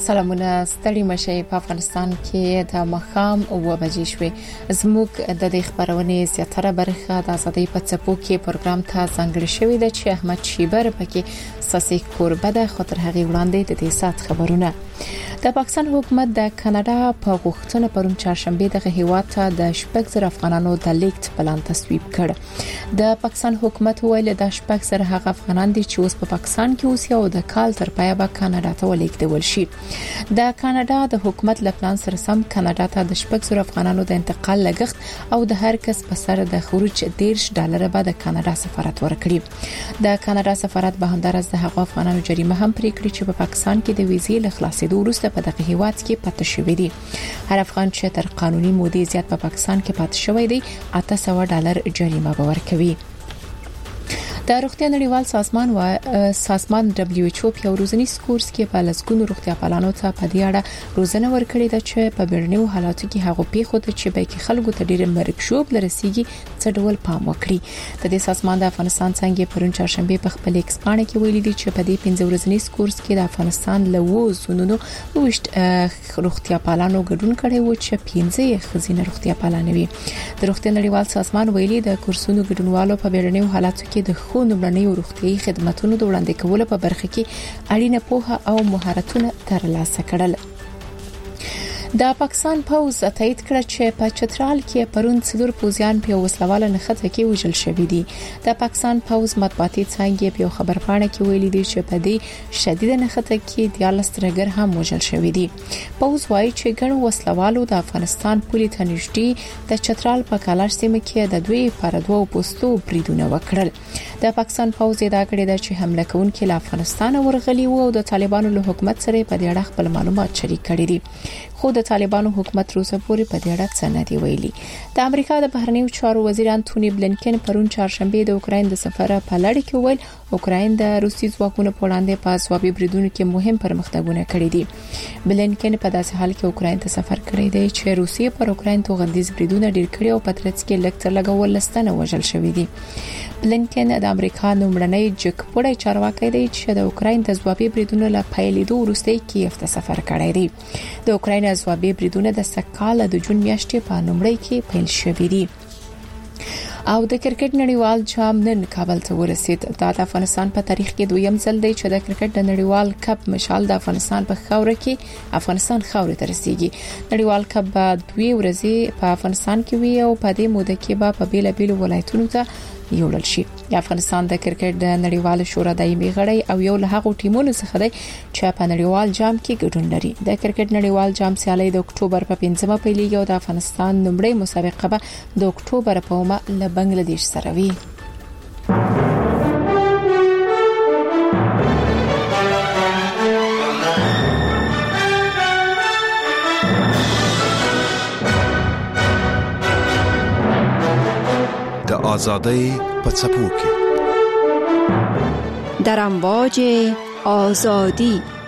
سلامونه ستړي مشي په افغانستان کې د مخام او بجې شوي زموږ د دې خبرونې زیاتره برخه د ازادي په څپو کې پروګرام ته ځانګړی شوی دی چې احمد شیبر پکې ساسي قربه د خطر هغه وړاندې د دې سات خبرونه د پاکستان حکومت د کاناډا په غوښتنه پرون چهارشنبه د هیواد ته د شپږ زره افغانانو د لیکت پلان تصویب کړ د پاکستان حکومت ویل د شپږ زره هغه افغانان دي چې اوس په پاکستان کې اوسي او د کال تر پایه به کاناډا ته ولیکدول شي د کاناډا د حکومت له پلان سره سم کاناډا ته د شپږ زره افغانانو د انتقال لګښت او د هر کس په سر د خروج $10 به د کاناډا سفارت ورکړي د کاناډا سفارت به همدارس د هغو افغانانو جریمه هم پرې کړې چې په پاکستان کې د ویزې له خلاصېدو وروسته په دغه هیواد کې پاتې شوی دی هر افغان چې تر قانوني مودې زیات په پاکستان کې پاتې شوی دی $800 جریمه به ورکوي د روغتیا نړیوال سازمان WHO په ورځنی کورس کې په لسګونو روغتیا پالانو ته په دې اړه روزنه ورکړې ده چې په بیړنیو حالاتو کې هغه پیښو ته چې به کې خلکو ته ډېر مرګ شوب لرسيږي څه ډول پام وکړي د دې سازمان د افغانستان څنګه پرون چهارشنبه په خپل ایکس باندې کې ویلي دي چې په دې 15 ورځنی کورس کې د افغانستان له وزونونو وشت روغتیا پالانو ګډون کړي و چې 15 خزینه روغتیا پالانوي د روغتیا نړیوال سازمان ویلي د کورسونو ګډونوالو په بیړنیو حالاتو کې د خو نمرنۍ روغتيایي خدماتونو د وړاندې کولو په برخه کې اړینه پوهه او مهارتونه ترلاسه کړل د پاکستان پوز تایید کړ چې په چترال کې پرون څلور پوزیان په وسلواله نخښه کې وژل شوی دي د پاکستان پوز مطبوعاتي څنګه په خبرپاڼه کې ویلي دي چې په دې شدید نخښه کې 14 ترګر هم وژل شوی دي پوز وايي چې ګڼ وسلوالو د افغانستان پولي ته نږدې د چترال په کالر سیمه کې د دوی پر دوه پوسټو بریدونه وکړل د پاکستان پوز دا کړی دی چې حمله کوونکي له افغانستان ورغلي وو او د طالبانو له حکومت سره په دې اړه خپل معلومات شریک کړي دي خو د طالبانو حکومت روسه پورې په دې اړه څه نه دی ویلي د امریکا د بهرنیو چارو وزیر انټونی بلینکن پرون چهارشنبه د اوکراین د سفر په لړ کې ویل اوکراین د روسي ځواکونو په وړاندې په ځوابي بریدونو کې مهم پرمختګونه کړي دي بلینکن په داسې حال کې اوکراین ته سفر کړی دی چې روسیه پر اوکراین توغندیز بریدونه ډیر کړي او په ترڅ کې لکټر لګول لستنه وژل شوې دي بلینکن د امریکا نومړنۍ جګپړی چارواکي دی چې د اوکراین د ځوابي بریدونو له پیلېدو وروسته کیف ته سفر کړی دی د اوکراین ځوابي بریدونه د سکهال د جون میاشتې په نومړی کې پیل شوې دي او د کرکټ نړیوال جام نن کابل ته ورسید د افغانستان په تاریخ کې دویم ځل دی چې د کرکټ د نړیوال کپ مشال د افغانستان په خاوره کې افغانستان خاوره ته رسیدي نړیوال کپ به 2 ورځې په افغانستان کې وي او په دې موده کې به په بیلابیل ولایتونو ته یوړل شي افغانستان د کرکټ د نړیوال شورا دایمي غړی او یو له هغو ټیمونو څخه دی چې په نړیوال جام کې ګډون لري د کرکټ نړیوال جام سیالي د اکتوبر په 5مه پیلېږي او د افغانستان نومړی مسابقه به د اکتوبر په 1 له بنگلاديش سره وي د آزادۍ په څپو کې در امواج آزادی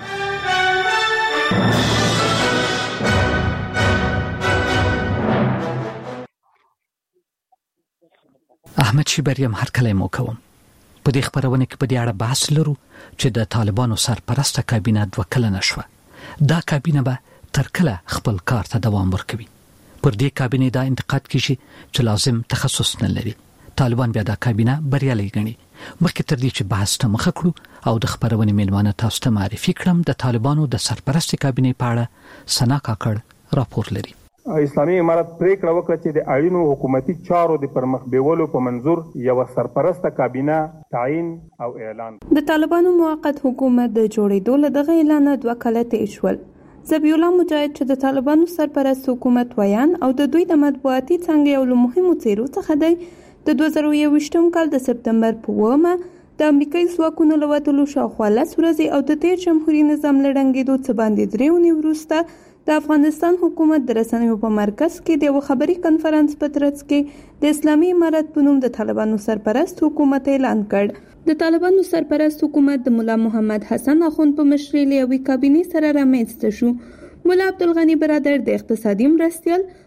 احمد شیبر یم هر کله مو کوم په دې خبرونه کې په دې اړه بحث لرو چې د طالبانو سرپرسته کابینه د وکړه نشوه دا کابینه به تر کله خپل کار ته دوام ورکوي پر دې کابینه دا انتقاد کیږي چې لازم تخصص نه لري طالبان بیا دا کابینه بریالي ګڼي مخکې تر دې چې بحث ته مخ کړو او د خبرونې میلمانه تاسو ته معرفي کړم د طالبانو د سرپرست کابینه په اړه سنا کاکړ راپور لري اسلامي امارت پریکړه وکړه چې د اړینو حکومتي چارو د پرمخ بیولو په منظور یو سرپرست کابینه تعیین او اعلان د طالبانو موقت حکومت د جوړېدو له دغه اعلان 2 کاله تیر شول ذبیح الله مجاهد چې د طالبانو سرپرست حکومت ویان او د دوی د مطبوعاتي څنګه یو له مهمو څیرو څخه دی د 2021 کال د سپتمبر په 1 د امریکایي ځواکونو له وتلو شاوخوا 10 ورځې او د تیر جمهوریت نظام لړنګېدو څخه باندې 3 ونې وروسته د افغانستان حکومت د رسنیو په مرکز کې د یو خبري کانفرنس په ترڅ کې د اسلامي امارت په نوم د طالبانو سرپرست حکومت اعلان کړ د طالبانو سرپرست حکومت د مولا محمد حسن اخوند په مشرۍ له یوې کابینې سره رامنځته شو مولا عبدالغنی برادر د اقتصادي مرستیال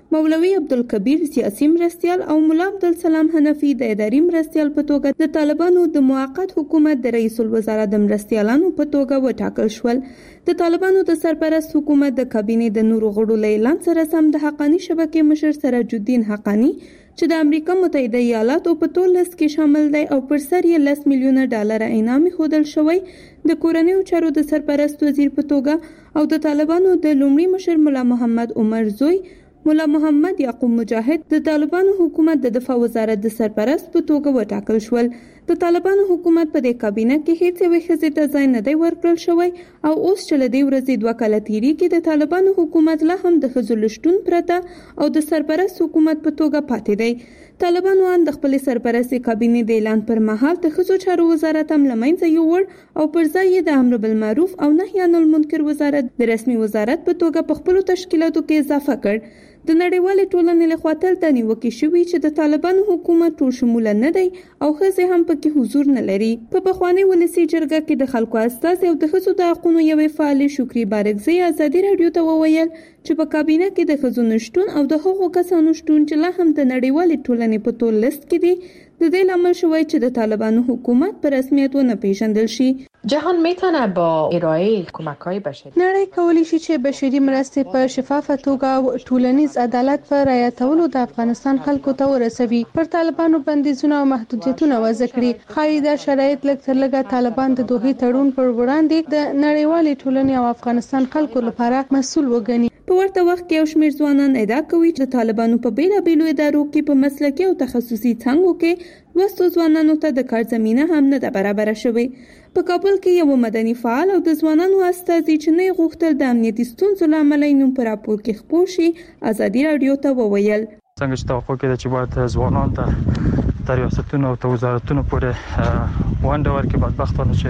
مولوي عبدالکبیر سیاسي مرستیال او مولا عبدالسلام حنفي د اداري مرستیال په توګه د طالبانو د موقت حکومت د رئیس الوزرا د مرستیالانو په توګه وټاکل شول. د طالبانو د سرپرست حکومت د کابینې د نورو غړو له اعلان سره سم د حقانی شبکې مشر سراج الدین حقانی چې د امریکا متحده ایالاتو په ټول لیست کې شامل دی او پر سر یې $10 میلیونه انعام خودل شوی د کورنیو چارو د سرپرست وزیر په توګه او د طالبانو د لومړي مشر مولا محمد عمر زوی مولا محمد یعقوب مجاهد د طالبانو حکومت د دفاع وزارت د سرپرست په توګه وټاکل شول. د طالبانو حکومت په دې کابینه کې هیڅ یوې ښځې ته ځای نه دی ورکړل شوی او اوس چې له دې ورځې 2 کاله تیریږي د طالبانو حکومت لا هم د ښځو له شتون پرته او د سرپرست حکومت په توګه پاتې دی. طالبانو ان د خپل سرپرستي کابینې د اعلان پر مهال د ښځو چارو وزارت هم لمنځه یووړ او پر ځای د امر بالمعروف او نهي عن المنکر وزارت د رسمي وزارت په توګه په خپل تشکیلاتو کې اضافه کړ. د نړیوالې ټولنې لخوا تل د نیوکې شوی چې د طالبانو حکومت ټول شموله نه دی او ښځې هم پکې حضور نه لري. په پخوانی ولسی جرګه کې د خلکو استازي او د ښځو د حقوقو یوې فعال شکری بارکزی ازادي رادیو ته وویل چې په کابینه کې د ښځو نشټون او د هغو کسانو شتون چې لا هم د نړیوالې ټولنې په ټول لیست کې دي د دې لامل شوی چې د طالبانو حکومت په رسمیت ونه پیژندل شي. جهان میتونه با ارائه کمک‌های بشری نړۍ کولی شي چې بشري مرستې په شفافه توګه او ټولنیز عدالت په رعایتولو د افغانستان خلکو ته ورسوي. پر طالبانو بندیزونه او محدودیتونه وضع کړي. خایي دا شرایط لږ تر لږه طالبان د دوحې تړون پر وړاندې د نړیوالې ټولنې او افغانستان خلکو لپاره مسؤل وګڼي. په ورته وخت کې یو شمېر ځوانان ادعا کوي چې طالبانو په بیلابیلو ادارو کې په مسلکي او تخصصي څانګو کې لوستو ځوانانو ته د کار زمینه هم نه ده برابره شوې. په کابل کې یو مدني فعال او د ځوانانو استازي چې نه غوښتل د امنیتي ستونزو لامل یې نوم په راپور کې خپور شي ازادي رادیو ته وویل څنګه چې توقع کېده چې باید ځوانان ته تر ریاستونو او وزارتونو پورې ونډه ورکړي بدبختانه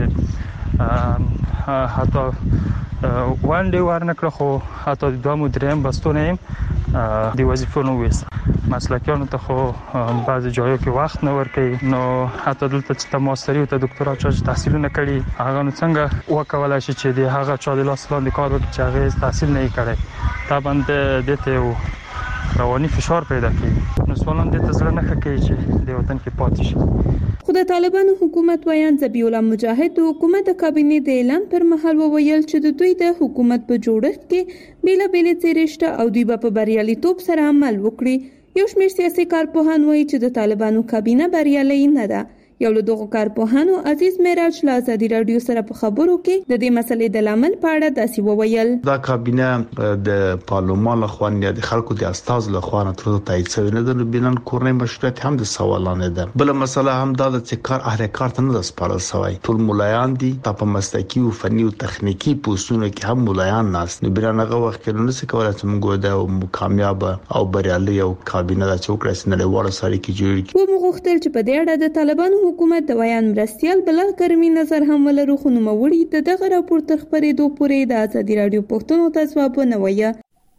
چې حتی ونډه ورنکړه خو حتی د دوه دریم بستونه د وظیفو نو وست مسلکیانو ته خو بعضی جایو کې وخت نه ورکړي نو حتی دلته چې ماستری او دکتورا چې تحصیلونه کړي هغه نو څنګه وکولای شي چې د هغه چا د لاس لاندې کار وکړي چې هغه تحصیل نه کړي طبعا دته رواني فشار پیدا کوي نو ځوانان د تزړه نه کوي چې د وطن کې پاتې شي. خو د طالبانو حکومت ویان ذبیح الله مجاهد د حکومت د کابینې د اعلان پر مهال وویل چې د دوی د حکومت په جوړښت کې بیلابیل څیرې شته او دوی په بریالیتوب سره عمل وکړي. یو شمېر سیاسي کارپوهان وایي چې د طالبانو کابینه بریالۍ نه ده. یو له دغو کارپوهانو عزیز معراج له ازادي رادیو سره په خبرو کې د دې مسلې د لامل په اړه داسې وویل دا کابینه د پارلمان له خوا نه د خلکو د استاز له خوا نه تر تایید شوی نه د بینن کورنۍ مشروعیت هم د سوالانه ده. بل مسله هم دا چې کار اهل کار ته نه سپارل شوی ټول مولایان دي په مسلکي او فني او تخنیکی پوسټونو کې هم مولایان ناس نه بیرانغه وخت کې نو څه کولای چې موږ د کامیاب او بریالي او کابینه د چوکړه سره وړه ساري کې جوړ کړي. و موږ غوښتل چې په دې اړه د طالبانو حکومت د ویان مرستیال بلال کرمی نظر هم ولرو خو نوموړي دغه راپور تر خبرېدو پورې د ازادي رادیو پښتنو ته ځواب نه وایي.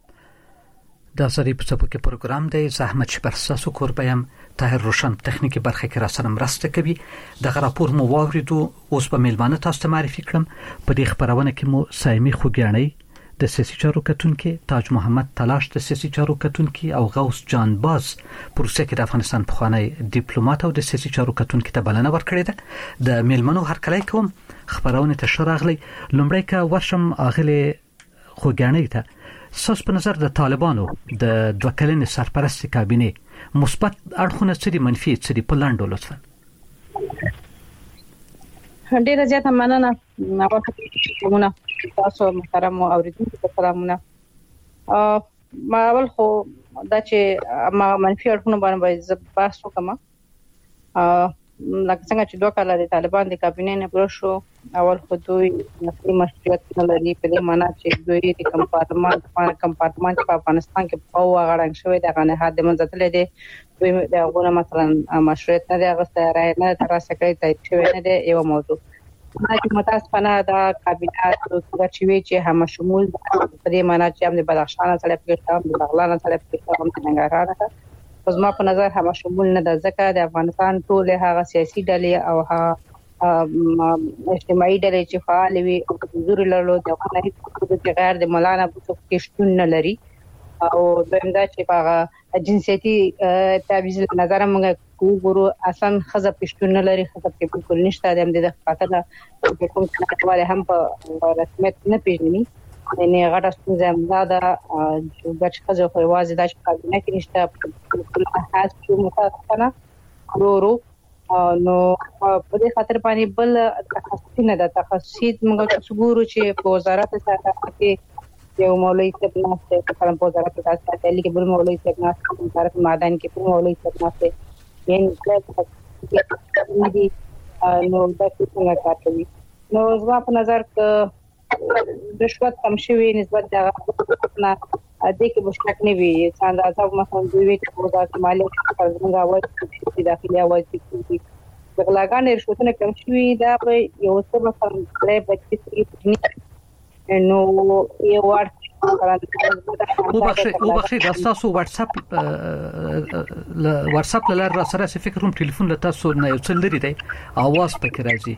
د ازادي په څپو پروګرام دی زحمت شپرساسو کوربیم طاهر روشن تخنیکی برخه کې را سره مرسته کوي. دغه راپور مو واوریدو اوس په میلمانه تاسو ته معرفي کړم. په دې خبرونه کې مو سایمي خوګیاني د سیاسي چارو کتونکي تاج محمد تلاش د سیاسي چارو کتونکي او غوث جان باز پروسه کې د افغانستان پخوانی ډیپلوماټ او د سیاسي چارو کتونکي ته بلنه ورکړې ده. د میلمنو هرکلی کوم خبرونه ته شراغلي لومړی کا ورشم اغلی خوګیاني ته ساس په نظر د طالبانو د دوه کلنې سرپرستی کابینه مثبت اړخونه څه دي منفي څه دي په لاندو لطفا. ډیره زیاته مننه نو تاسو محترم اوریدونکو ته سلامونه. ما اول خو دا چې ما منفي اړخونه باندې بحث وکم. لکه څنګه چې 2 کاله د طالبان د کابینې نه پوره شو اول خو دوی نفسي مشروعیت نه لري په دې معنی چې دوی د کمپارتمان په افغانستان کې او غړنګ شوی د غنه د منځتلې دي دوی د غوونه مثلا مشروعیت نه غوښته راي نه ترسره کړی ته شوی نه دی یو موضوع. چې متاسفانه دا کابینه چې وی چې هم شمول په دې معنی چې هم د بدخشان سره پکې هم د بغلان سره پکې هم د ننګرهار سره اوس ما په نظر هم شمول نه د ځکه د افغانستان ټول هغه سیاسي ډلې او اجتماعي ډلې چې فعال وي او حضور لرلو د غیر د مولانا په کې شتون نه لري او دمدا چې په جنسيتي تعویض نظر موږ وګورو اسان خزه پښتون نه لري خزه په بالکل نشته د خاطر په کوم څه هم په رسمیت نه پیژني نه غټه ستونزه ده چې ګټ خزه خو واځي د کابینه کې نشته په خاص چې متاسفانه ورو نو په دې خاطر باندې بل تخصصي نه ده تخصصي موږ څګورو چې په وزارت سره کې یو مولوی صاحب ناشته په په وزارت کې تاسو ته لیکي بل مولوی صاحب ناشته په وزارت معدن کې په مولوی صاحب ناشته یعنی دي نو دا څنګه کار کوي نو زما په نظر ک رشوت کم شوی نسبت دا نه دې کې مشکل نه وي څنګه مثلا دوی په وزارت مالیه څنګه وایي داخلي اوازې کوي بغلاګان رشوتونه کم شوی دا په یو څه مثلا لري بچی نو یو وبخښي دا تاسو واتس اپ لاره سره فکر کوم ټلیفون له تاسو نه یو څل لري دی आवाज پکې راځي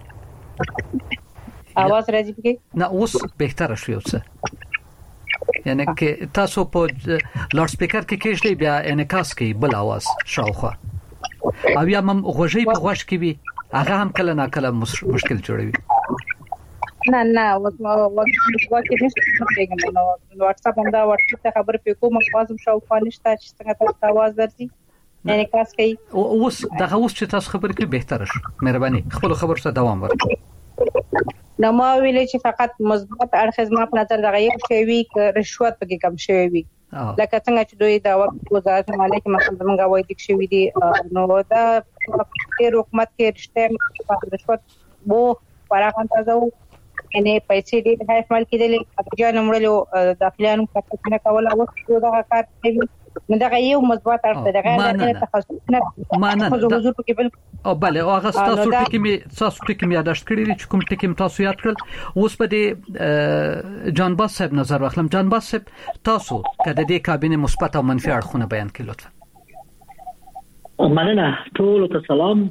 आवाज راځي پکې نه اوس بهتره شو څه یعنی کې تاسو په لاوډ سپیکر کې کېږي بیا انعکاس کوي بل आवाज شاوخوا او یا مم غوږی په غوږ کې وي هغه هم کله نه کله مشکل جوړوي نه وکه نشته پیغام نو واتس اپ دا واتس ته خبر په کومه خاصم شاو فانشته چې څنګه تاسو आवाज درځي یعنی کاس کوي اوس دغه اوس چې تاسو خبر کوي بهتره شو مهرباني خپل خبر ته دوام ورکړئ نو ما ویل چې فقط مثبت اړخ ما په نظر دغه یو شی وی ک رشوت پکې کم شوی وي لکه څنګه چې دوی دا وزارت مالیه کې مثلا زمونږ وایي د شوی دي نو دا په حکومت کې رشته رشوت وو پراخان تاسو یعنی پیسې دې د احتمال کېدل چې نمړلو داخليانو څخه کول او شو دا کار کوي نو دا یو مثبت اړخ دی غیر تخصص نه حضور کې بل او بله هغه تاسو ټکی می یاداشت کړی چې کوم ټکی تاسو یاد کړل اوس په دې جان باس صاحب نظر واخلم جان باس صاحب تاسو کله دې کابینه مثبت او منفي اړخونه بیان کړئ لطفا مننه ټول ته سلام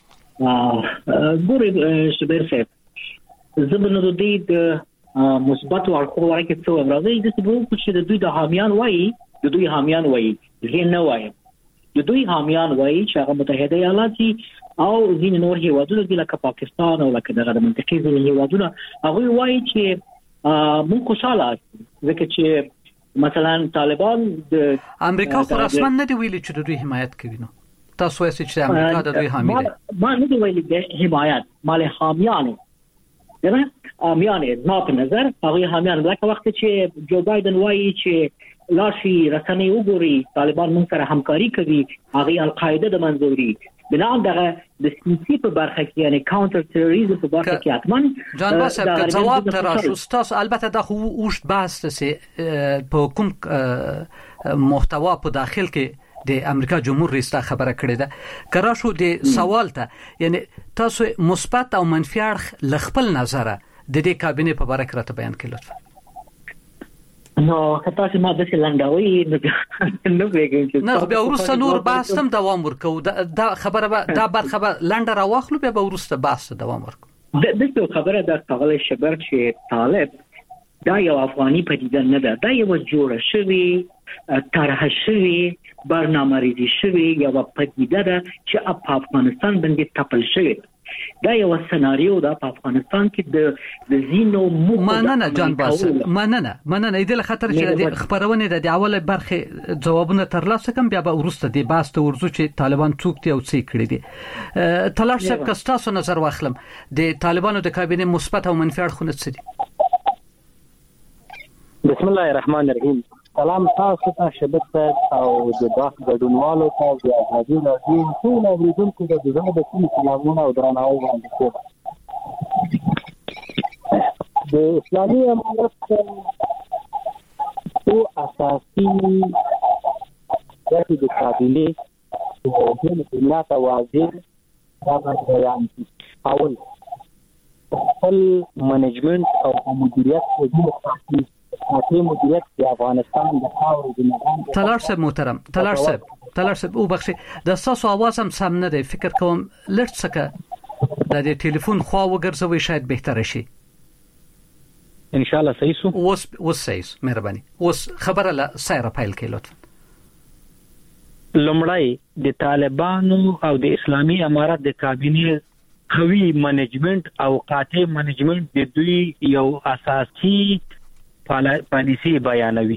ګورې شبیر صاحب زبنه د دې مثبت او اړخو ورکه څو راځي د څه چې د دوی د حامیان وایي زین نه وایي د دوی حامیان وایي چې هغه متحده ایالات او ځین نور هیوادونه لکه پاکستان او لکه دغه منطقي ځین هیوادونه هغه وایي چې موږ خوشاله ځکه چې مثلا طالبان د امریکا خو رسما نه دی ویلي چې د دوی حمایت کوي نو تاسو یې چې امریکا د دوی حامی دی ما نه دی ویلي د حمایت مال حامیان نه حامیان ما په نظر هغه حامیان لکه وخت چې جو بایدن وایي چې لاشي رسنۍ وګوري طالبان موږ سره همکاري کوي هغه القاعده د منځوري بنام دغه د سیاسي په برخه کې یعنی کاونټر تروریزم په برخه کې اتمن جان باسب که جواب تراشو تاسو البته د اوشت بحث سه په کوم محتوا په داخل کې د امریکا جمهور رئیس خبره کړې ده کراشو د سوال ته یعنی تاسو مثبت او منفي اړخ لخپل نظر د دې کابینه په اړه راته بیان کړئ لطفا نو تاسو ما د لنډاوي نو وګورئ چې نو بیا ورسته نور بحث هم دوام ورکو دا خبره دا برخه لنډه راوخلو بیا ورسته بحث دوام ورکو د دې خبره د تغل شبر چې طالب دا یو افغاني پدیده نه ده دا یو جوړه شوی طرح شوی برنامه ریزی شوی یو پدیده ده چې په افغانستان باندې تپل شوی دا یو سناریو دا په افغانستان کې د زینو مننه جان باس مننه د خطر چې د خبرونه د اوله برخه جوابونه ترلاسه کوم بیا به ورسته د باس ته ورزو چې طالبان څوک دی او څه کړی دي تلاش صاحب کستاسو نظر واخلم د طالبانو د کابینه مثبت او منفي اړخونه څه دي بسم الله الرحمن الرحیم سلام تاسو ته شبکه او د باغ ګډونوالو ته د ازادي راډیو ټول اوریدونکو ته د زړه د سلامونه او درناوی وړاندې کوم د اسلامي امارت او اساسي د کابینه د دنیا توازن دا بیان اول خپل منیجمنت او مدیریت په دې مدیریت د افغانستان د خاورې د نظام تلار صاحب محترم تلار صاحب او بخښي د تاسو आवाज هم سم نه دی فکر کوم لړ څخه د ټلیفون خوا وګرځوي شاید بهتره شي ان شاء الله صحیح سو. اوس صحیح مهرباني. اوس خبره لا سایر فایل کې لطفا. لومړی د طالبانو او د اسلامي امارات د کابینې قوي منیجمنت او قاطع منیجمنت د دوی یو اساسي پالیسی بیانوي.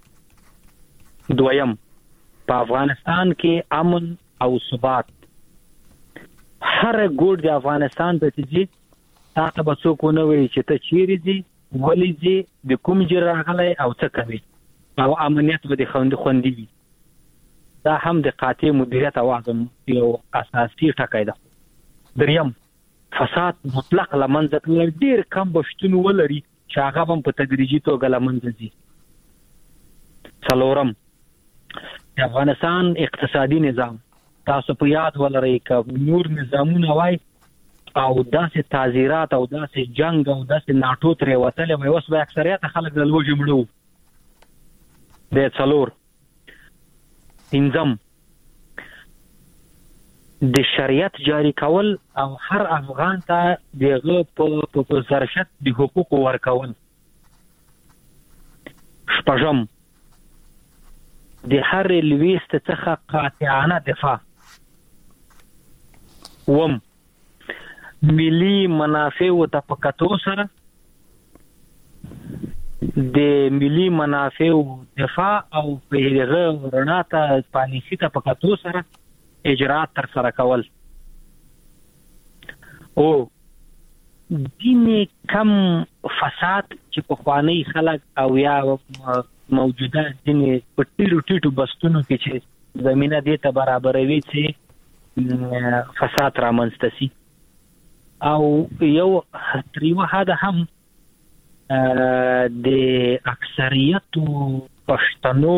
دویم، په افغانستان کې امن او ثبات هر ګوټ د افغانستان ته چې تاسو به څوک ونه وایي چې ته چیرې ځې، ولې ځې، د کوم ځای راغلی او څه کوي، او امنیت به د خوندي وي. دا هم د قاطع مدیریت او عزم یو اساسي ټکی ده. دریم، فساد مطلق لمنځه تلل ډیر کم بشتون ولري چې هغه هم په تدریجي توګه لمنځه ځي. څلورم، د افغانستان اقتصادي نظام تاسو په یاد ولرئ که نور نظامونه وای او داسې تعزیرات او داسې جنگ او داسې ناټو ترې وتلې وای، اوس به اکثریت خلک د لوږې مړه وو. د څلور. پنځم، د شریعت جاری کول او هر افغان ته دغه په سرشت د حقوق ورکول. شپږم، د هر لویست څخه قاطعانه دفاع. اووم، ملي منافع ته په کتو سره د ملي منافع دفاع او په هغه رڼا ته پالیسي ته په کتو سره اجرات تر سره کول. او دیني کم فساد چې په خواني خلک او یا موجوده دیني په ټیټو بستونو کې چې زمينه دې ته برابروي چې فساد رامنځته شي. او یو تریو هدا هم د اکثریت پښتنو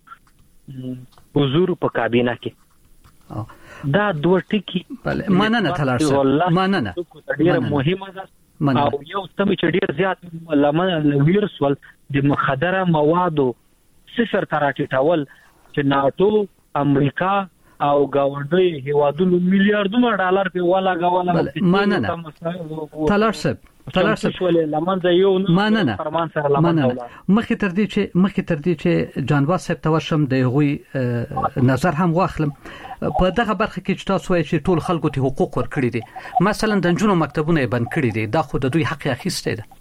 حضور په کابینه کې دا دوه ټکی مننه تلارسه مننه ډیره مهمه ده. او یو تم چې ډیر زیات لمن ویرسول د مخدره موادو صفر تراټیټول چې ناتو امریکا او گاونډي هیوادونو میلیارډونو ډالر په والا غواړي. مننه تلارسه لمنځه یو مننه مخکې تر دې چې جانواز صاحب توشم د غوي نظر هم واخلم په دغه برخه کې چې تاسو وایي چې ټول خلکو ته حقوق ورکړي دي، مثلا د جنونو مکتبونه بند کړي دي، دا خو د دوی حق اخیسته ده.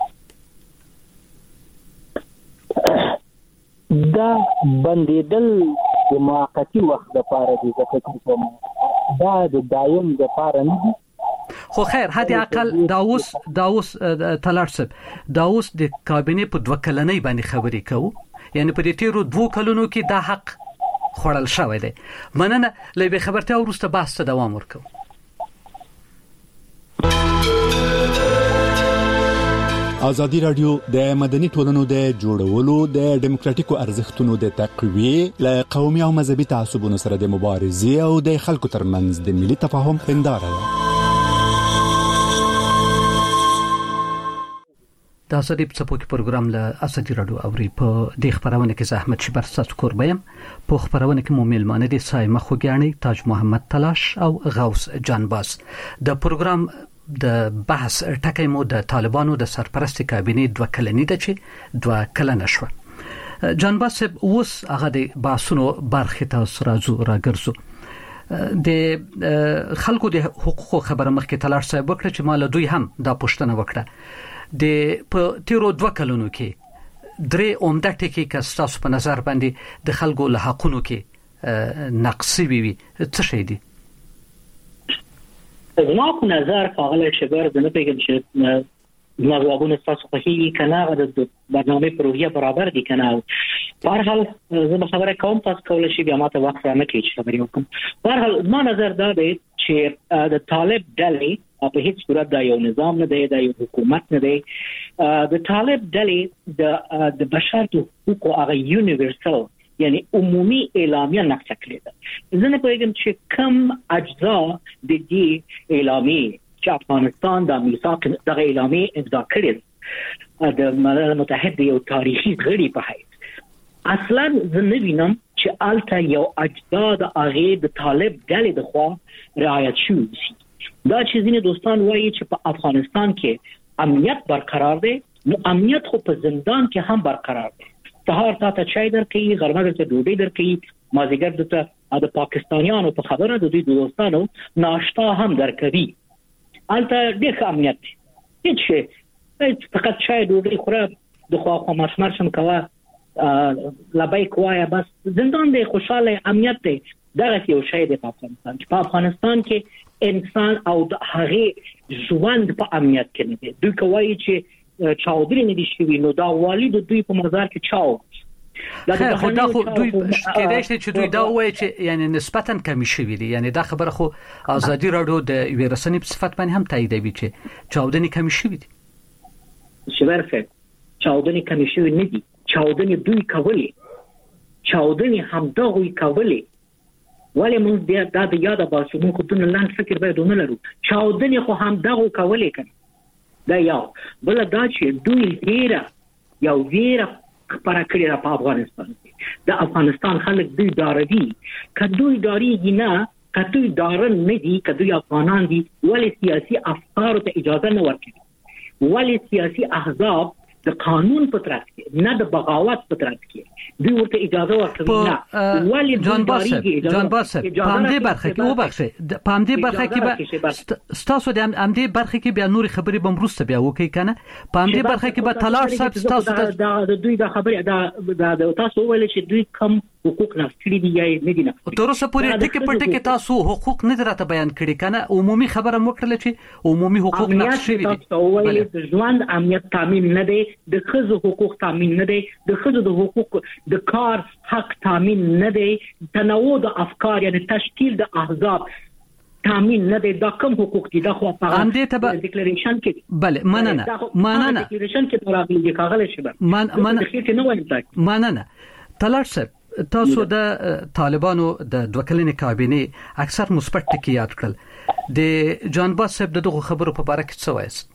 دا بندیدل د موقتی وخت لپاره دي، ځکه دا د دایم لپاره نه دي. خو خیر هدي اقل داوس تلارسب داوس د کابینې په 2 کلنۍ باندې خبرې کوو، یعنی په دې تیرو 2 کلونو کې دا حق خړل شوی دی. مننه لې خبرته ورسته بحث ته دوام ورکو. ازادي رادیو د مدني ټولنو د جوړولو د ډیموکراتیکو ارزښتونو د تقویه ل قومي او مذهبي تعصبونو سره د مبارزې او د خلکو ترمنځ د ملي تفاهم هنداره ده. دا ازادي په پروګرام له ازادي رادیو اوري په دې خبرونه کې زحمت شي برسات کوربیم په خبرونه کې مو ملمانه دي سایمه خوګیانی، تاج محمد تلاش او غوث جانباز. د پروګرام د بحث ټکی مو د طالبانو د سرپرست کابینې 2 کلنۍ ده چې 2 کلنه شو. جانباز اوس هغه د باسونو برخه ته راګرځو. د خلکو د حقوقو خبره مخکې تلاش صاحب وکړه چې مال دوی هم دا پوښتنه وکړه د په تیرو 2 کلونو کې 3 عمده ټکي که تاسو په نظر باندې د خلکو له حقونو کې نقصي وي څه شي دي؟ زما په نظر فعال شبر د نه پیګم چې موضوعونه تاسو په هیڅ کنه د برنامه پروژه برابر دي کنه. په هر حال زه خبره کوم تاسو کولای شئ بیا ماته وخت را نه کیږي خبرې وکم. په هر حال ما نظر دا دی چې د طالب ډلې په هیڅ صورت دا یو نظام نه دی، دا یو حکومت نه دی. د طالب ډلې د بشر حقوقو هغه یونیورسل یعنی عمومي اعلامیه نقشه کړې ده. زه نه پوهیږم چې کوم اجزا د دې اعلامیه چې افغانستان د میثاق دغه اعلامیه امضا کړې د ملل متحد یو تاریخي غړي په حیث اصلا زه نه وینم چې الته یو اجزا د هغه د طالب ډلې د خوا رعایت شوی شي. دا چې ځینې دوستان وایي چې په افغانستان کې امنیت برقرار دی، نو امنیت خو په زندان کې هم برقرار دی. سهار ته چای درکې، غرمه ته ډوډۍ درکې، مازیګر ته د پاکستانیانو په خبره د دوی دوستانو ناشتا هم درکوي. البته ډېر امنیت دی، هیڅ شي فقط چای ډوډۍ خوره، د خوا مارشم کوه، لبیک وایا، بس زندان دی، خوشاله امنیت دی. دغه یو شی دی په افغانستان کې. په افغانستان کې انسان او د هغه ژوند په امنیت کې نه دی. دوی کوي چې چاودنې نه دي شوي، نو دا والد دوی په مزار کې چاو خو دا خو دوی کېدای شي چې دوی دا وایي چې یعنی نسبتاً کمی شوي دي. یعنی دا خبره خو ازادي راډیو د یوې رسنۍ په صفت باندې هم تاییدوي چې چاودنې کمی شوي دي. شورفه چاودنې کمی شوي نه دي، چاودنې دوی کولې، چاودنې هم دغوی کولې. ولې موږ بیا دا د یاد باسو، موږ خو دونه لاندې فکر باید ونه لرو. چاودنې خو هم دغو کولې کنه. دا یو بل دا چې دوی ویره خبره کړې ده په افغانستان کې. د افغانستان خلک دوی داروي، که دوی داریږي نه، که دوی دارن نه دي، که دوی افغانان دي، ولې سیاسي افکارو ته اجازه نه ورکوي؟ ولې سیاسي احزاب د قانون په ترڅ کې نه د بغاوت په ترڅ کې دوی ورته اجازه ورکوي نه؟ ولې جان باسر په همدې برخه کې وبخښه، په همدې برخه کې به ستاسو د همدې برخه کې بیا نور خبرې به وروسته بیا وکړي کنه. په همدې برخه کې به تلاش صاحب ستاسو د دوی د خبرې د تاسو ویل چې دوی کم حقوق نه کړی دي یا نه دي. تر اوسه پورې ټکی په ټکی تاسو حقوق نه درته بیان کړی کنه. عمومي خبره مو کړل چې عمومي حقوق نقش شوي دي. تاسو ویل د ژوند امنیت تامین نه دی، د ښځو حقوق تامین نه دی، د ښځو د حقوق د کار حق تامین نه دی، تنوع د افکار یعنی تشکیل د احزاب تامین نه دی. دا کوم حقوق دي؟ دا خو په ډیکلریشن کې بله مننه ډیکلریشن کې راغلي دي، کاغله شي به مننه. تلاش صاحب تاسو د طالبانو د دوکلنې کابینه اکثر مثبت ټکي یاد کړل. د جان باس صاحب دغه خبرو په اړه څه وایي؟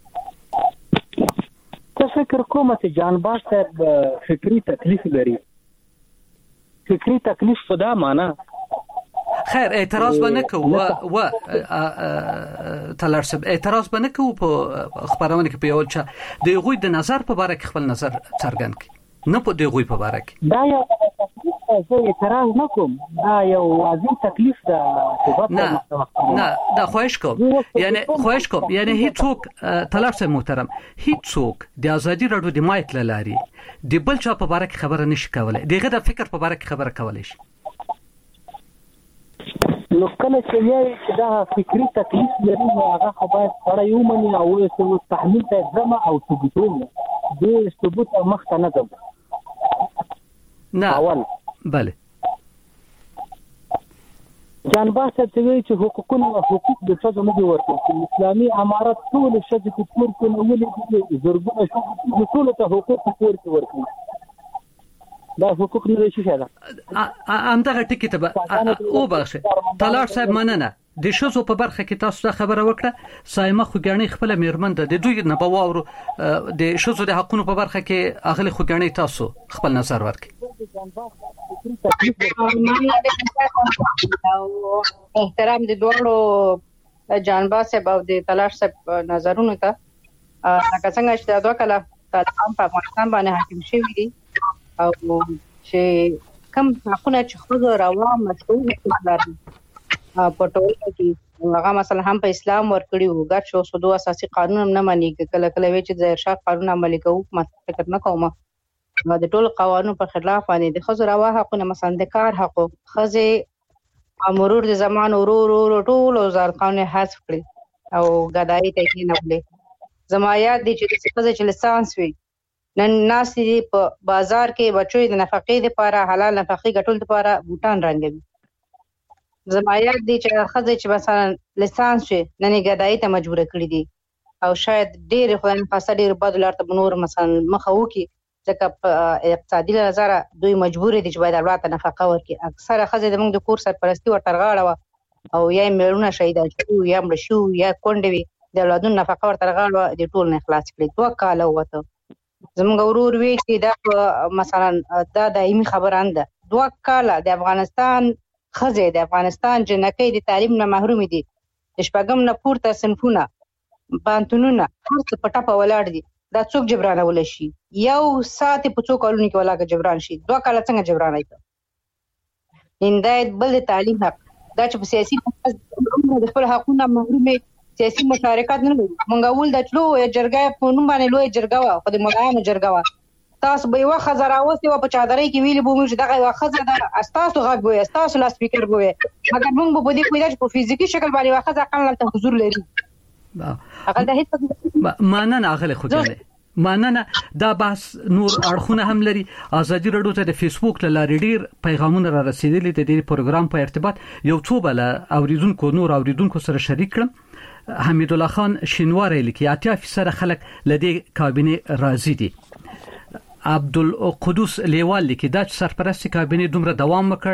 څه فکر کوم چې جان باس صاحب فکری تکلیف لري. فکری تکلیف په دا معنا خیر اعتراض به نه کوو تلار صاحب اعتراض به نه کوو په خبرونه کې په یو چا د غوی د نظر په اړه کې خپل نظر څرګند کړي، نه په دغه په اړه کې دا یو زه اعتراض نه کوم، دا یو واضح تکلیف ده. نه دا خواهش کوم یعنی هیڅوک طلب سره محترم هیڅوک د ازادي راډیو د مایک لاري د بل چا په اړه کې خبره نشي کولای، دغه د فکر په اړه کې خبره کولای شي. نو کله چې دا فکری تکلیف لري هغه خبره سره یو مني او څه تحلیل ته ځما او ثبوتونه د ثبوت مخ ته نه ده. نه اول بله جان باسه ته وی چې حقوق د څه نه دي ورته اسلامي امارات ټول شذ کو پور کو نو ولې زرګونه شو ټول ته حقوق پور کو ورته دا حقوق نه شي شاده امدغه ټکی ته او بخښه طلار صاحب مننه. د شوزو په برخه کې تاسو ته خبره وکړه سایمه خوګانی خپل میرمن د دوی نه بواورو د شوزو د حقونو په برخه کې اغلی خوګانی تاسو خپل نظر ورکړي. احترام د دوړو جانباس صاحب او د تلاش صاحب نظرونو ته لکه څنګه چې دا کله طالبان په افغانستان باندې حاکم شوي دي او چې کوم حقونه چې خو روا مسؤل لري په ټول کې هغه مثلا هم په اسلام ورکړي وو ګټ شو سودو اساسي قانون نه مانی کله کله وی چې ظاهر شاه قانون عملي کوو ما فکر نه کوم د ټول قوانینو په خلاف باندې د خزر روا حقونه مثلا د کار حق خزه مرور د زمان ورور ټول وزارت قانون حذف کړي او غداي ته کې نه ولې زمایات دي چې خزه چې لسانس وي نن ناس دي په بازار کې بچوي د نفقې لپاره حلال نفقې ګټول لپاره بوتان رنګوي. زمایات دي چې خزه چې مثلا لسانس شي نن غداي ته مجبور کړی دي او شاید ډېر خدای خاصه ډېر بدلار ته نور مثلا مخاو کې ځکه په اقتصادي نظر دوی مجبور دي چې باید اولاد نفقه ورکړي. اکثره خزه د موږ د کور سرپرستی ورترغاړه او یا میرونه شهیدان شو یا مړ شو یا کونډې وي د اولادونو نفقه ورترغاړه د ټول نه خلاص کړي. 2 کال وته زموږ ورور وی چې دا مثلا دا دایمي خبره ده 2 کال د افغانستان خزه د افغانستان جنکې د تعلیم نه محروم دي. د شپږم نه پورته صنفونه بانتونونه هر څه پټه په ولاړ دي دا څوک جبرانول شي؟ یو ساعت په څو کالونو کې ولاګه جبران شي، 2 کال څنګه جبرانای کا هندایت بل تعلیم حق دا چې په سیاسي د خپل حقوقو محرومه سیاسي مشارکت نه لري. مونږ ول د چلو جرګه په نوم باندې لوی جرګه وا خو د ملایانو جرګه وا تاسو به یو خزر اوسه په چادرې کې ویل بو موږ دغه خزر د استاسو غږ وي استاسو لا سپیکر وي مګر موږ په دې کوی چې په فزیکی شکل باندې واخزه قانون ته حضور لري. هغه د هیڅ مانن اغله خو جاله مانن دا بحث نور اړخونه هم لري. ازادي رادیو ته د فیسبوک لارې ډیر پیغامونه را رسیدلي د دې پروګرام په ارتباط یو څو بل اوریدونکو نور اوریدونکو سره شریک کړم. حمید الله خان شینواری لیکي 80% خلک لدی کابینه راضی دي. عبدالقدوس لیوال لیکي دا سرپرستی کابینه دومره دوام وکړ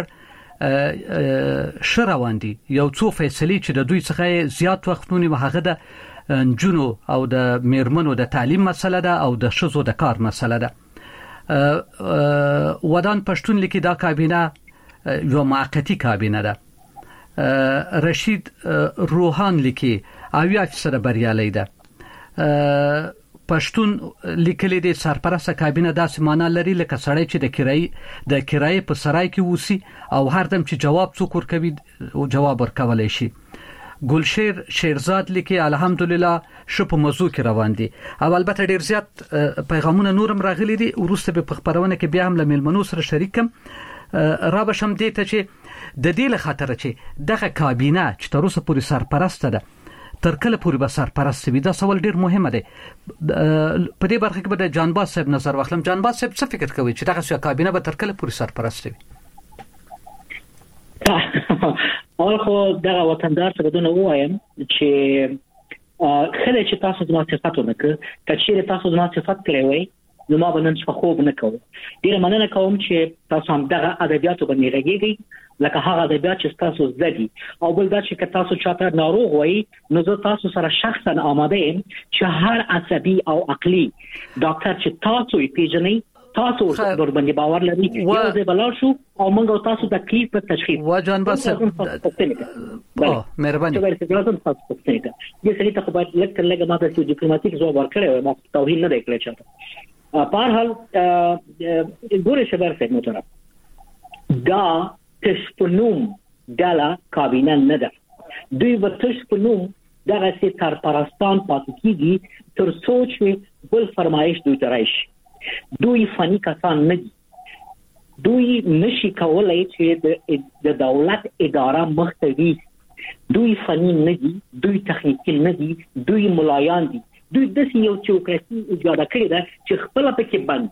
شروان دي یو څو فیصلې چې د دوی څخه زیات وختونه وهغه د جنو او د میرمنو د تعلیم مسله ده او د شذو د کار مسله ده. ودان پښتون لیکي دا کابینه یو موقتی کابینه ده. رشید روحان لیکي 80% بریالي ده. پښتون لیکلي دي سرپرسته کابینه داسې معنا لري لکه سړی چې د کرایې په سرای کې وسی او هر دم چې جواب څوک ورکوي او جواب ورکولای شي. ګلشیر شیرزاد لیکي الحمدلله شپ موضوع کې روان دي. او البته ډیر زیات پیغامونه نورم راغلي دي ورسته په خبرونه کې بیا هم لملمنو سره شریکم را بشم دي ته چې د دې له خاطر چې دغه کابینه چې تر اوسه پورې سرپرسته ده تر کله پورې به سرپرست وي دا سوال ډیر مهمه دی. په دې برخه کې به د جانباز صاحب نظر واخلم. جانباز صاحب څه فکر کوي چې دغه کابینه به تر کله پورې سرپرست وي؟ اول خو دغه وطندار څه بدونه وایم چې خله چې تاسو زما صفات ونکړه کچېره تاسو زما صفات کړی وای نو ما باندې څه خوب نه کوم. ډیر مننه کوم چې تاسو هم دغه ادبیاتو باندې راګیږئ لکه هغه ادبیات چې تاسو زدي او بل دا چې تاسو چاته ناروغ وای نو زه تاسو سره شخصا آماده یم چې هر عصبي او عقلي ډاکټر چې تاسو یې پیژنئ تاسو ور باندې باور لري یو ځای بلار شو او موږ تاسو د تکلیف په تشخیص و جان بس مهرباني دې سړي ته خو باید لکه ماته چې ډیپلوماټیک ځواب ورکړی ما توهین نه وکړی چاته. په هر حال ګورې شبر څه محترم دا تشپنوم دلا کابینه نه ده. دوی به تشپنوم دغه سي سرپرستان پاتې کیږي تر سوچ بل فرمایش دوی ترایش. دوی فنی کسان نه دي. دوی نشي کولای چې د دولت اداره مختوي. دوی فنی نه دي، دوی تخنیکی نه دي، دوی ملایان دي. دوی د یو چوکاټي ایجاد کړی دا چې خپل پکې بند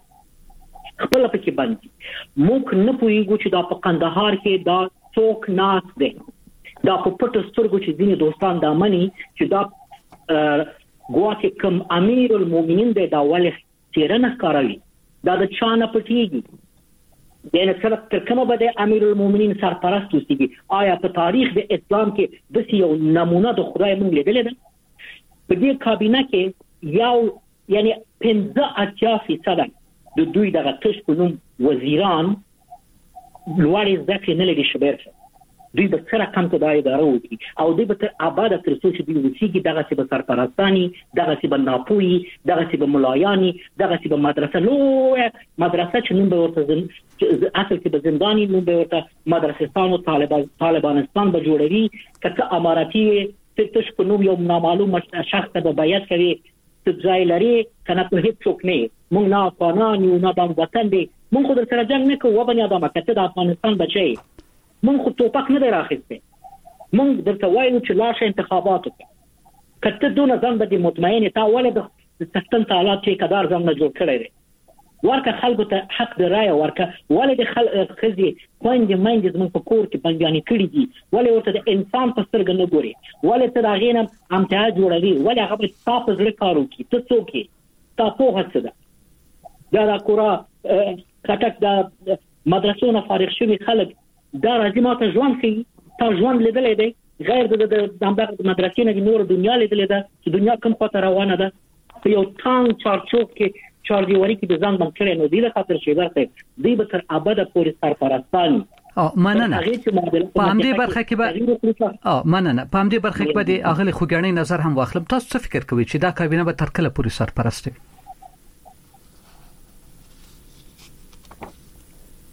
موږ نه پوهیږو چې دا په قندهار کې دا څوک ناس دی. دا په پټ سترګو چې ځینې دوستان دا مني چې دا ګواکې کوم امیر المؤمنین دی دا ولې چیرنه کاروي دا د چانه پټیږي. دنه سره تر کومه بده امیر المؤمنین سرپرست وسیږي. آیا په تاریخ د اسلام کې د یو نمونه د خدای مونږ لیدل ده؟ په دې کابینه کې یو یعنی 15% د دوی دغه تش په نوم وزیران لوړې ځکه نه لري شبیر. دوی به سره کم ته دا اداره وکړي او دوی به تر اباده تر څو چې دوی وسیږي دغه څه به سرپرستانی دغه څه به ناپوهي دغه څه به ملایانی دغه څه به مدرسه لویه مدرسه چې نوم به ورته اصل کې به زندانی نوم به ورته مدرسستان او طالبانستان به جوړوي. که اماراتي تش په نوم یو نامعلوم شخص به بیعت کوي ځای لري کنه په هیڅ څوک نه مونږ نه افغانان یو نه د وطن دی مونږ خو در سره جنگ نه کوو وبني ادمه کته د افغانستان بچي مونږ خو توپک نه راخسته مونږ درته وایو چې لاشه انتخابات وکړه کته دونه ځان به مطمئن تا ولې د سیستم تعالی چې قدر ځان نه جوړ کړی دی ورکه خلکو ته حق د رائے ورکه ولې د خزي خويندې مېندې زموږ په کور کې بنديانې کړې دي ولې ورته د انسان په سترګه نه ګوري ولې ته دا غینم امتیاز جوړوي ولې هغه په تاسو زړه کارو کې ته څوک یې تاسو هڅه ده دا کورا کټک د مدرسو نه فارغ شوي خلک دا راځي ماته ژوند کوي تا ژوند لیدلې دی غیر د مدرسې نه نور دنیا لیدلې ده چې دنیا کوم خاطر روانه ده په یو تانګ چارچوب کې چار دیواری کې د ځان باندې کړي نو د خاطر شي ورته دی به تر ابده پورې سرپرستان مننه په همدې برخه کې به مننه په همدې برخه کې به د اغلی خوګړنۍ نظر هم واخلم. تاسو څه فکر کوئ چې دا کابینه به تر کله پورې سرپرست وي؟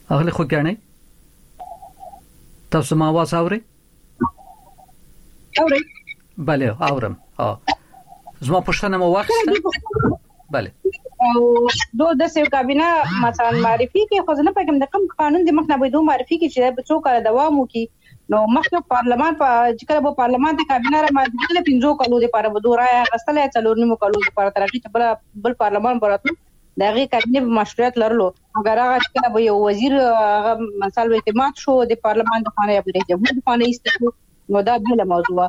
اغلی خو ګڼئ تاسو ما आवाज اورئ؟ بله اورم. زما پوښتنه مو واخیسته؟ بله. او د سیو کابینه مثلا معرفي کې خو نه پکم د کم قانون د مخنه به دوه معرفي کې چې په څو کال دوام وکي نو مخکې پارلمان په چې کله په پارلمان د کابینه را ماده د 15 کالو لپاره به دوه راي غستلې 4 کالو لپاره ترقی چې بل پارلمان براتو دغه کابینه په مشروعیت لرلو اگر هغه چې کله به یو وزیر مثلا اعتماد شو د پارلمان د خانه په جمهور د خانه ایستو نو دا بل موضوع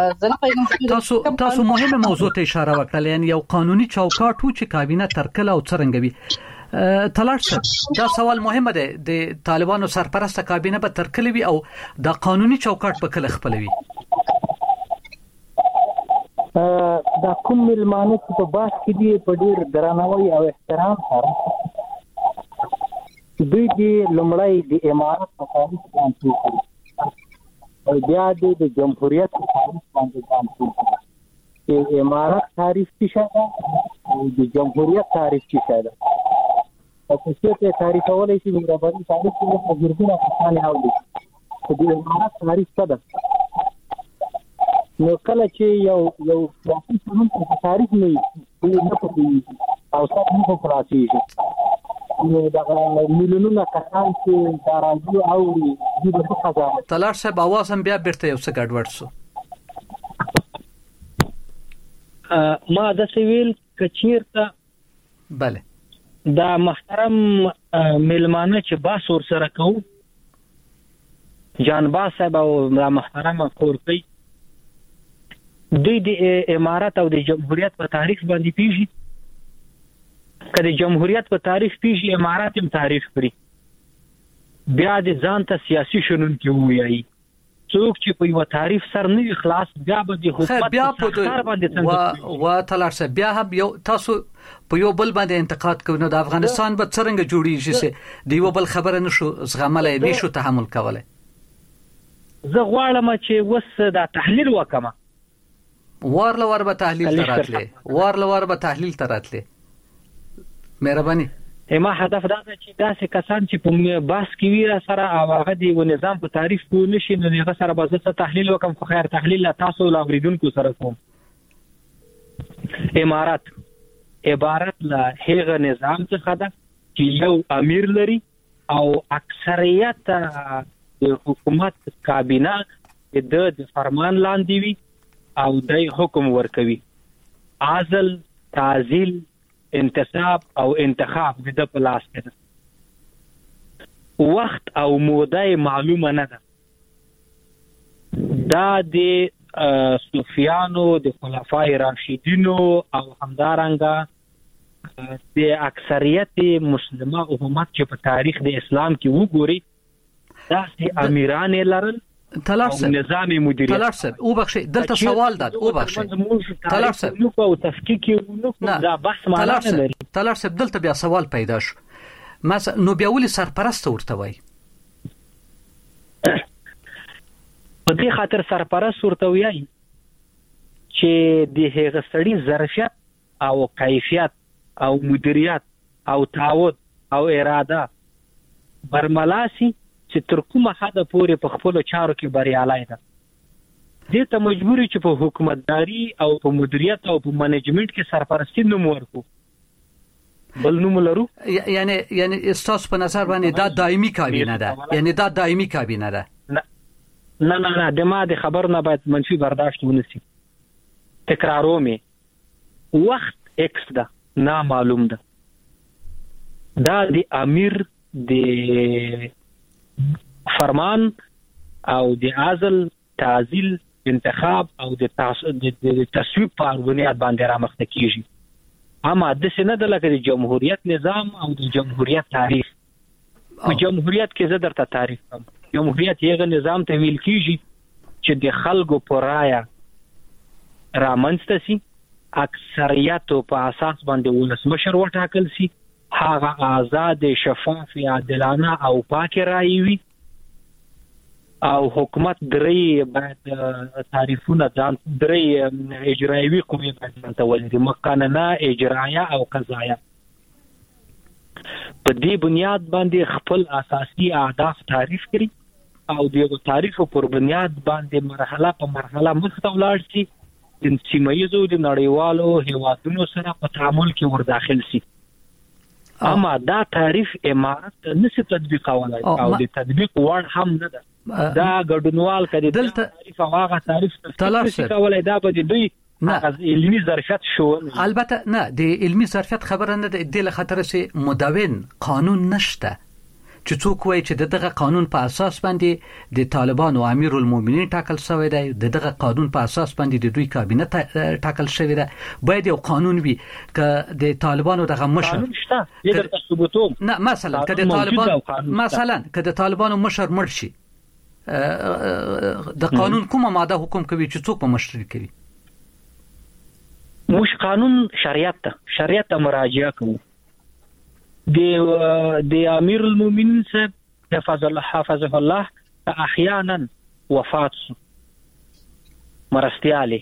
تاسو مهمه موضوع ته اشاره وکړه، یعنی یو قانوني چوکاټ چې کابینه ترکله او څرنګوي. تلارسه دا سوال مهمه ده، د طالبانو سرپرست کابینه به ترکله وي او دا قانوني چوکاټ به کله خپلوي؟ دا کوم ملمانه چې په باس کې دی په ډیر درناوي او احترام سره دوی دی لمړی د امارت په تاریخ باندې او بیا د جمهوریت په تاریخ باندې چې امارت تاریخ څه ده او د جمهوریت تاریخ څه ده. په څه تاریخ اولې چې موږ باندې تاریخ کې په ګرځنه کسانه اوري چې د امارت تاریخ څه ده. نو کله چې یو سیاسي قانون په تاریخ نه پوهیږي او څه نه خلاصيږي نو دا مليونونه کسان چې دا راځي او د خزانه تلار صاحب आवाज هم بیا بیرته یو څه ګډوډ شو. ما د سیویل کچیرته بله دا محترم ملمانه چې باس ور سره کو جان باس صاحب او محترم کورکی د امارات او د جمهوریت په تاریخ باندې پیږي. کله جمهوریت په تاریخ پیږي امارات هم تاریخ کړی بیا د ځان ته سیاسي شنن کې وایي څوک چې په یو تاریخ سر نه اخلاص بیا به د حکومت بیا په تلار صاحب بیا هم یو تاسو په یو بل باندې انتقاد کوئ نو د افغانستان به څنګه جوړیږي چې د یو بل خبره نشو زغملای نشو تحمل کولای. زه غواړم چې وس دا تحلیل وکم وارلوار به تحلیل تراتله مهرباني. ما هدف دا چې داسې کسان چې په باس کې ویرا سره او هغه دی و نظام په تعریف کو نشي نو هغه سره به زه تحلیل وکم خو خیر تحلیل تاسو لا اوریدونکو سره کوم. امارات عبارت له هغه نظام څخه ده چې یو امیر لري او اکثریت حکومت کابینه د فرمان لاندې وي او دای حکم ورکوي. عزل، تعزیل، انتصاب او انتخاب د پلاس ده. وخت او موده معلومه نه ده. دا د صوفیانو د خلفای راشدینو او همدارنګه د اکثریت مسلمه امت چې په تاریخ د اسلام کې وګوري دا د امیران لرل تلارسه نظام مدیریت. تلارسه او بخشي دلته سوال داد او بخشي تلارسه نو په تفکیک نو دا بحث معنا نه لري. تلارسه دلته بیا سوال پیدا شو مثلا نو بیا ولې سرپرست ورته وای؟ په دې خاطر سرپرست ورته وای چې د هغه سړي ظرفیت او کیفیت او مدیریت او تعهد او اراده برملاسي چې تر کومه حد پورې په خپل چارو کې بریالي ده. دې ته مجبوري چې په حکومتداري او په مدیریت او په منیجمنت کې سرپرستی نوم ورکو بل نوم لرو. یعنی استاس په نظر باندې دا دایمي کابینه ده، یعنی دا دایمي کابینه ده. نه د ما د خبر نه باید منفي برداشت ونسی. تکراروم وخت ایکس ده نامعلوم ده. دا د امیر د فرمان او د عزل، تعزیل، انتخاب او د تصویب په بنیاد باندې رامخته کیږي. اما د سینه د لکه د جمهوریت نظام او د جمهوریت تاریخ. په جمهوریت کې زه درته تعریف کوم. جمهوریت یو نظام ته ویل کیږي چې د خلکو پر رایه رامنځته سي، اکثریت په اساس باندې ولسمشر وټاکل سي، هغه آزاد، شفاف، عادلانه او پاک رایه وي او حکومت درې باید تعریفونه ځان درې اجرایوي قوې باید ولري، مقننه، اجرایه او قضایه. په دې بنیاد باندې خپل اساسي اهداف تعریف کړي او دغه تعریف پر بنیاد باندې مرحله په مرحله مخته ولاړ شي د سیمایزو د نړیوالو هیوادونو سره په تعامل کې ور داخل شي. اما دا تعریف امارت نشي تطبیقولای او د تطبیق وړ هم نه ده. دا ګډونوال کړي دلته تعریف هغه تعریف تطبیقولای دا به دوی علمي ظرفیت شو. البته نه د علمي ظرفیت خبره نه ده. د خطر سي مدون قانون نشته چې څوک وایي چې دغه قانون په اساس باندې د طالبان او امیر المؤمنین ټاکل شوی دی، دغه قانون په اساس باندې د دوی کابینه ټاکل شوی دی. باید یو قانون وي ک د طالبانو دغه مشر قانون شته یګر ثبوتوم نه مثلا ک د طالبان مثلا ک د طالبانو مشر مړ شي د قانون کومه ماده حکم کوي چې څوک په مشري کوي؟ موږ قانون شریعت ته مراجعه کوو. د امیر المؤمنین صاحب حفظه الله احیانا وفات شو. مرستیاله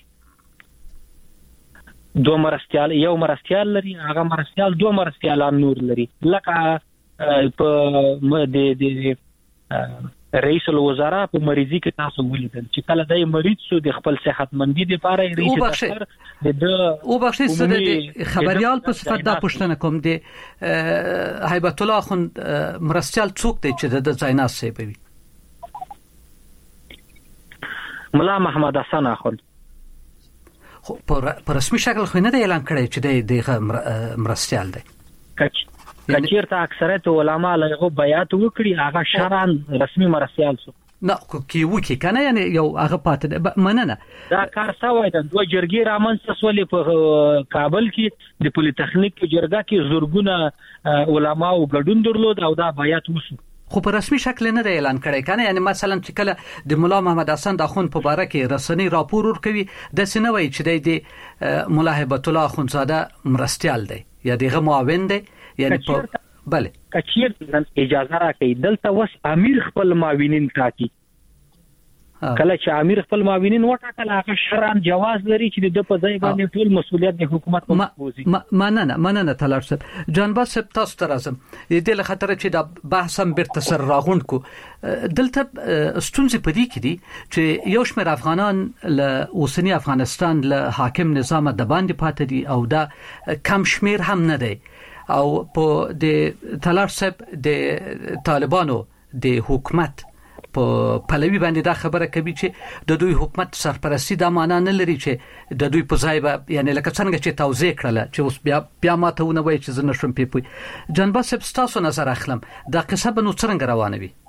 دو مرستیال یو مرستیال لري، هغه مرستیال دو مرستیالان نور لري. لکه په د رئیس الوزراء په مریضي کې تاسو ولیدل چې کله دای مریض شو د خپل صحتمندۍ لپاره رئیس دفتر او بخښي د خبريال په صفت دا پوښتنه کوم دی هیبت الله خوند مرستیال څوک دی چې د زایناس صاحب وي؟ ملا محمد حسن اخوند. خو په رسمي شکل خو نه دی اعلان کړی چې د مرستیال دی. کچیرته اکثریت علما له بیات وکړي هغه شرعاً رسمي مرستیال شو. نه کی وکی کنه یعنی یو هغه پاتې مننه دا کار سوای د دوه جرګې رامنځته سولې په کابل کې د پولی تخنیک جرګه کې زورګونه علما او ګډون درلود او دا بیات وشو. خو په رسمي شکل نه دی اعلان کړی کنه یعنی مثلا چې کله د مولا محمد حسن د اخوند په باره کې رسنۍ راپور ورکوي د سنوي چې د مولا هیبت الله اخوندزاده مرستیال دی یا دغه معاون دی یعنی په بله کچیر نن اجازه راکړي دلته وس امیر خپل معاونین ټاکي. کله چې امیر خپل معاونین وټاکل هغه شرعاً جواز لري چې د په ځای باندې ټول مسؤلیت د حکومت مسؤلیت مننه تلار صاحب. جانباز صاحب تاسو ته راځم. د خطر چې د بحث هم بیرته سر راغوند کو دلته ستونزې پدې کې دي چې یو شمېر افغانان له اوسنی افغانستان له حاکم نظام د باندې پاتې دي او دا کم شمېر هم نه دی او په د تلار صاحب د طالبانو د حکومت په پلوي باندې دا خبره کوي چې د دوی حکومت سرپرستی دا معنا نه لري چې د دوی په ځای به یعنی لکه څنګه چې توضیح کړله چې اوس بیا ماته ونه وایي چې زه نشم پیپوي. جنبا صاحب تاسو نظر اخلم دا قصه به نو څنګه روانه وي؟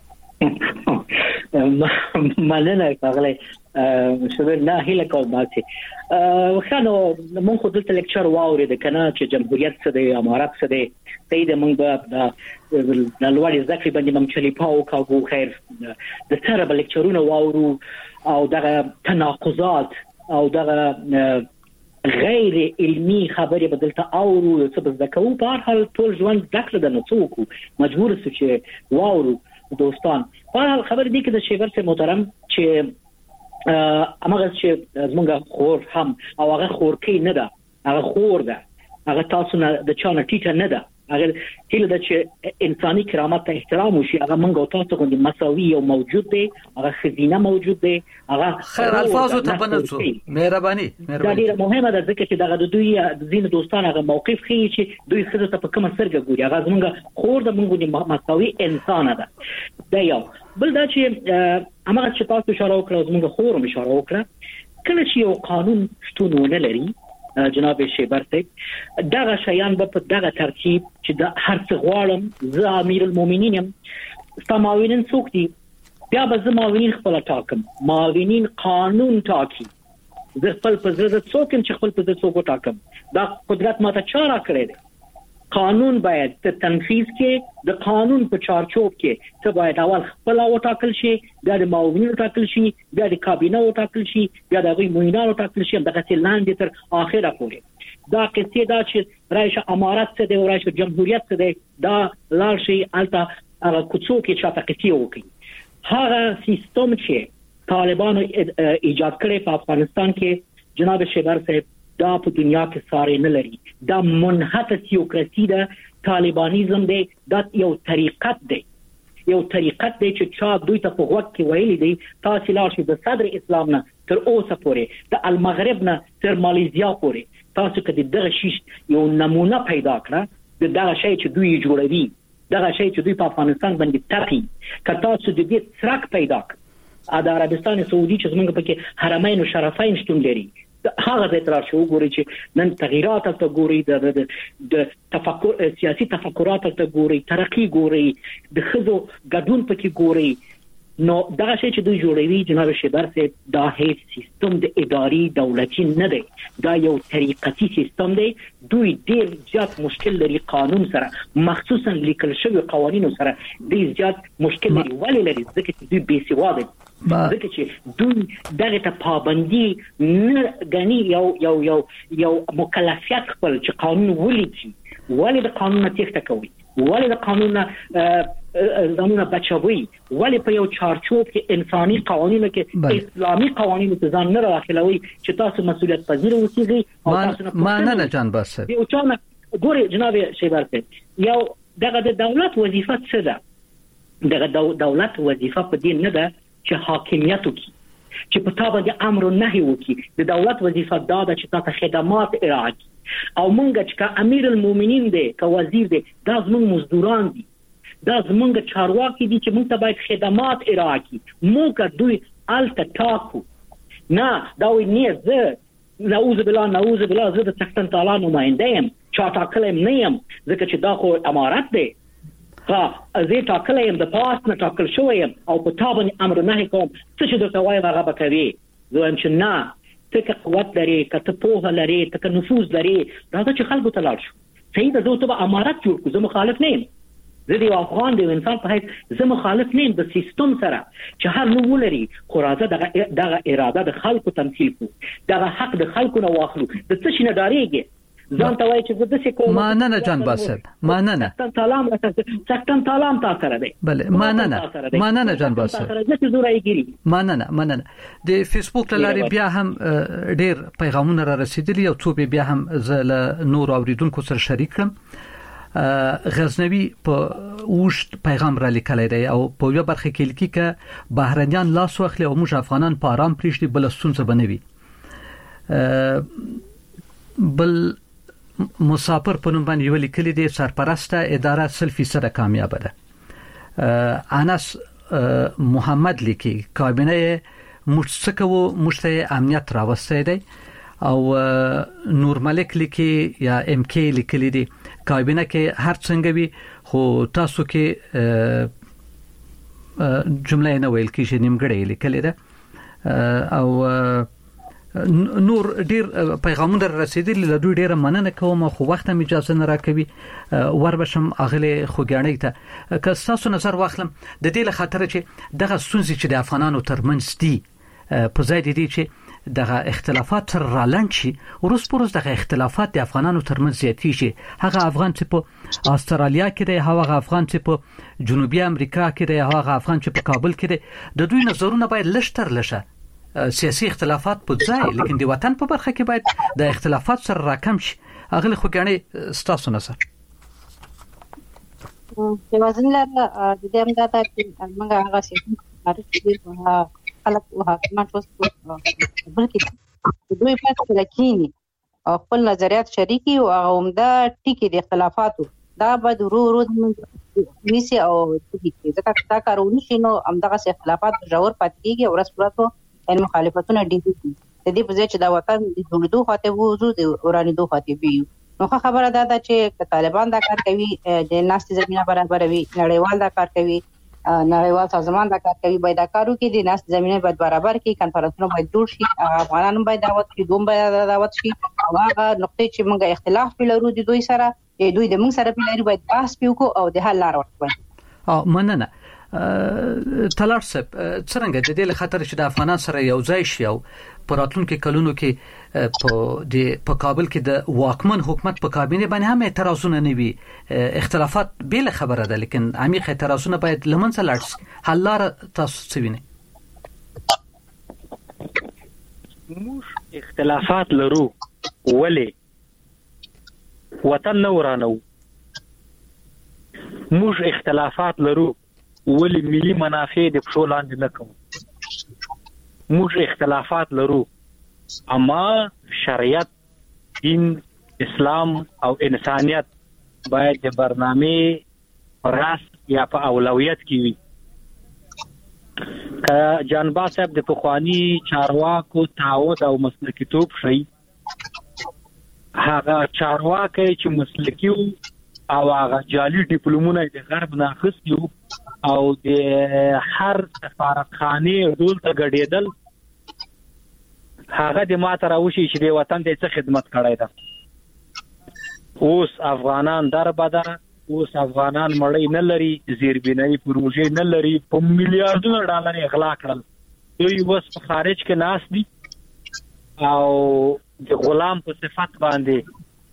مننه کاغلی شوبر نه هله کوم ماته وخانو مونږ خو دلته لیکچر واورید کنه چې جمهوریت څه دی امارات څه دی سید مونږ د لوړ ذکر باندې مم چلی پاو کاغو خیر د سره بل لیکچرونه واورو او دغه تناقضات او دغه غیر علمی خبرې بدلته اورو څه بزدکو په هر حال ټول ژوند دکړه د نڅوکو مجبور سو چې واورو دوستان. په هر خبر دي کې د شیبر سے محترم چې امغه چې زمونږ خور هم او هغه خور کې نه ده هغه خور ده هغه تاسو نه د چانه ټیټه نه ده هغه هله د چې انساني کرامت ته احترام وشي هغه منګو تاسو غوندي مساوي او موجود دی هغه خزینه موجود دی هغه خیر الفاظو ته بنڅو مهرباني دا ډیره مهمه ده ځکه چې دغه دوی ځین دوستان هغه موقف خي چې دوی خزه ته په کومه سرګه ګوري هغه زمونږ خور د منګو مساوي انسان ده. دا یو بل دا چې امغه چې تاسو اشاره وکړه زمونږ خور هم اشاره وکړه کله چې یو قانون شتون ونه لري جناب شیبر صاحب دغه شیان په دغه ترتیب چې د هر څه غواړم زه امیر المؤمنین یم معاونین څوک دي بیا به زه معاونین خپل ټاکم معاونین قانون ټاکي زه خپل په زړه څوک چې خپل په څوک ټاکم دا قدرت ماته چا را کړی دی. قانون باید ته تنفیذ کې د قانون په چارچوب کې ته باید اول خپل وټاکل شي بیا د معاونین وټاکل شي بیا د کابینه وټاکل شي بیا د غوی معاونین وټاکل شي دغه څه لاندې تر اخره پورې دا قصې دا چې رئیس امارات څه دی او رئیس جمهوریت څه دی دا لار شي الته هغه کوڅو کې چې تاسو وکړي هغه سیستم چې طالبانو ایجاد کړی په افغانستان کې جناب شیبر صاحب دا په دنیا کې ساري نه لري دا منحت تیوکراسي ده طالبانیزم دی دا یو طریقت دی چې چا دوی ته په وخت کې ویلي دی تاسو لاړ شئ د صدر اسلام نه تر اوسه پورې د المغرب نه تر ماليزیا پورې تاسو کدي دغه شی یو نمونه پیدا کړه دغه شی چې دوی جوړوي دغه شی چې دوی په افغانستان باندې تپي که تاسو د دې څرک پیدا کړئ د عربستان سعودي چې زمونږ پکې حرمین او شرفین شتون لري هغه د اعتراض شو ګوري چې نن تغیرات ته ګوري د تفکر سیاسي تفکرات ته ګوري ترقی ګوري د خزو ګډون پکې ګوري نو دا شی چې دوی جوړوي جناب شیبر صاحب دا هیڅ سیستم د اداري دولتي نه دی دا یو طریقتي سیستم دی دوی ډیر زیات مشکل لري قانون سره مخصوصا لیکل شوی قوانینو سره ډیر زیات مشکل لري ولې لري ځکه چې دوی بې سواده ځکه چې دوی دغه ته پابندي نه غني یو مکلفیت خپل چې قانون ولیکي ولې د قانون تېښته کوي ولې د قانون زمونه بچوي ولې په یو چارچوب کې انساني قوانینو کې اسلامي قوانینو ته ځان نه راخلوي چې تاسو مسؤلیت پذیر اوسئ او تاسو نه جان باسه یو چانه ګوري جناب شیبر یو دغه د دولت وظیفه څه ده دغه دولت وظیفه په دې نه ده چې حاکمیت وکړي چې په تابع د امر او نهي وکړي د دولت وظیفه دا ده چې تاسو خدمات ارائه کړي او مونږ چې امیر المؤمنین دی که وزیر دی دا زموږ مزدوران دي دا زموږ چارواکي دي چې مونږ ته باید خدمات ارائه کړي موږ دوی الته ټاکو نه دا وی نه زه نعوذ بالله زه د څښتن تعالی نماینده یم چا ټاکلم نه یم ځکه چې دا خو امارت دی زه ټاکل یم د پاس نه ټاکل شوی او په تابع امر نه کوم څه چې درته وایم هغه به کوي زه هم چې نه ته که قوت لري که ته پوهه لري ته که نفوذ لري راځه چې خلکو ته لاړ شو صحیح ده زه ته به امارت جوړ کړو زه مخالف نه یم زه د یو افغان د انسان په حیث زه مخالف نه یم د سیستم سره چې هر نو ولري خو راځه دغه اراده د خلکو تمثیل کړو دغه حق د خلکو نه واخلو د څه شي نه ډارېږي ځان ته وایي چې زه داسې کوم مننه جان باسد مننه څښتن تعالی تا سره دی بله مننه جان باسد مننه د فیسبوک لارې بیا هم ډیر پیغامونه را رسیدلي او څو بیا هم زه نور اوریدونکو سره شریک کړم غزنوی په اوشت پیغام را لیکلی دی او په یو برخه کې لیکي چې بهرنیان لاس واخلي او موږ افغانان په آرام پریږدي بل ستونزه بنوي بل مسافر په نوم باندې یو لیکلي دی سرپرسته اداره 100% کامیاب ده انس محمد لیکي کابینه مشتکو مشته امنیت راوستي دی او نور ملک لیکي یا ام کې لیکلي دی کابینه کې هر څنګه وي خو تاسو کې جمله نه ویل کیږي نیمګړی لیکلي ده او نور ډیر پیغامونه رسیدلي له دوی ډیره مننه کوم خو وخت هم اجازه نه راکوي وربشم اغله خوګاڼی ته که تاسو نظر واخلم د دې له خاطر چې دغه سنځي چې د افغانانو ترمنځ دي په ځای دي چې دغه اختلافات تر رالند شي ورس پروس دغه اختلافات د افغانانو ترمنځ زیاتی شي هغه افغان چې په استرالیا کې دی هغه افغان چې په جنوبي امریکا کې دی هغه افغان چې په کابل کې دی د دوی نظرونه باید لشتر لشه سیاسي اختلافات په ځای لیکن د وطن په برخه کې باید د اختلافات سره راکم شي اغلی خوګاڼي ستاسو نظر د وزنلر د دې امداده چې موږ هغه سیستم کارو خلک او حکومت اوس بلکې دوی په لکینی خپل نظریات شریکي او عمده ټکی د اختلافاتو دا به ورو نیسی او ځکه دا کارونه شنو همدغه اختلافات جوړ پاتې کیږي او رسماتو ان مخالفتونه ډیږي د دې په ځای چې دا وطن د جوړېدو خاطر وو د ورانېدو خاطر وي نو خبره ده چې طالبان دا کار کوي د ناستي زمينه برابروي نړیوال دا کار کوي نړیوال سازمان دا کار کوي باید دا کارو کې د ناستي زمينه باید برابر کړي کانفرنسونه باید جوړ شي افغانانو باید دعوت شي دوم باید دعوت شي او هغه نقطې چې موږ اختلاف پیلرو دي دوی سره دوی د موږ سره پیلري باید بحث پیوکو او د حل لار ورکړي مننه تلار صاحب څنګه د دې خاطر چې د افغانان سره یو ځای شي او په راتلونکو کلونو کې په کابل کې د واکمن حکومت په کابینه باندې هم اعتراضونه نه وي اختلافات بیل خبره ده لیکن عمیق اعتراضونه باید لمنځه لاړ شي حل لار تاسو څه وینئ موږ اختلافات لرو ولی وطن نه ورانو موږ اختلافات لرو ولی ملي منافع د پښو لاندې نه کوو. موږ اختلافات لرو اما شریعت، دین، اسلام او انسانیت باید د برنامه راس یا په اولویت کې وي. که جانبا صاحب د پخوانی چارواکو تعهد او مسلکیتوب شي، هغه چارواکي چې مسلکی او هغه جعلي ډیپلومونه د غرب نه اخیستي او د هر سفارتخانه ډول ته ګډېدل، هغه د ماته راوشي چې د وطن د څه خدمت کړی ده. اوس افغانان در بدر، اوس افغانان مړی نه لري، زیربنای پروژې نه لري، په میلیارډونو ډالر اغلا کړل. دوی اوس په خارج کې ناس دي او د غلام په صفت باندې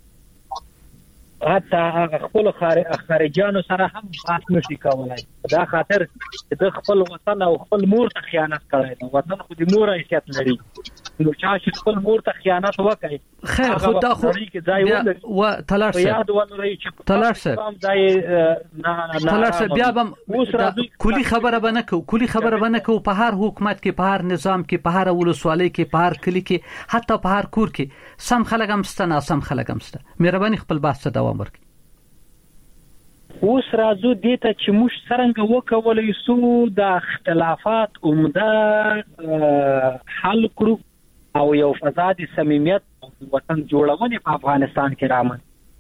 حتی هغه خپل خارجانو سره هم بحث نشي کولای. دا خاطر د خپل وطن او خپل مور ته خیانت کړی دی. وطن خو د مور حیثیت لري، نو چا چې خپل مور ته خیانت وکړي خیر خدا خو و تلاش یاد ولري چې تلاش بیا بم کلی خبره بنه کو په هر حکومت کې، په هر نظام کې، په هر ولسوالۍ کې، په هر کلی کې، حتی په هر کور کې سم خلک هم شته، ناسم خلک هم شته. مهرباني خپل بحث دوام ورکړئ. اوس راځو دې ته چې موږ څنګه وکولای شو د اختلافات عمده حل کړو او یو فضا د صمیمیت او وطن جوړونې په افغانستان کې رامن.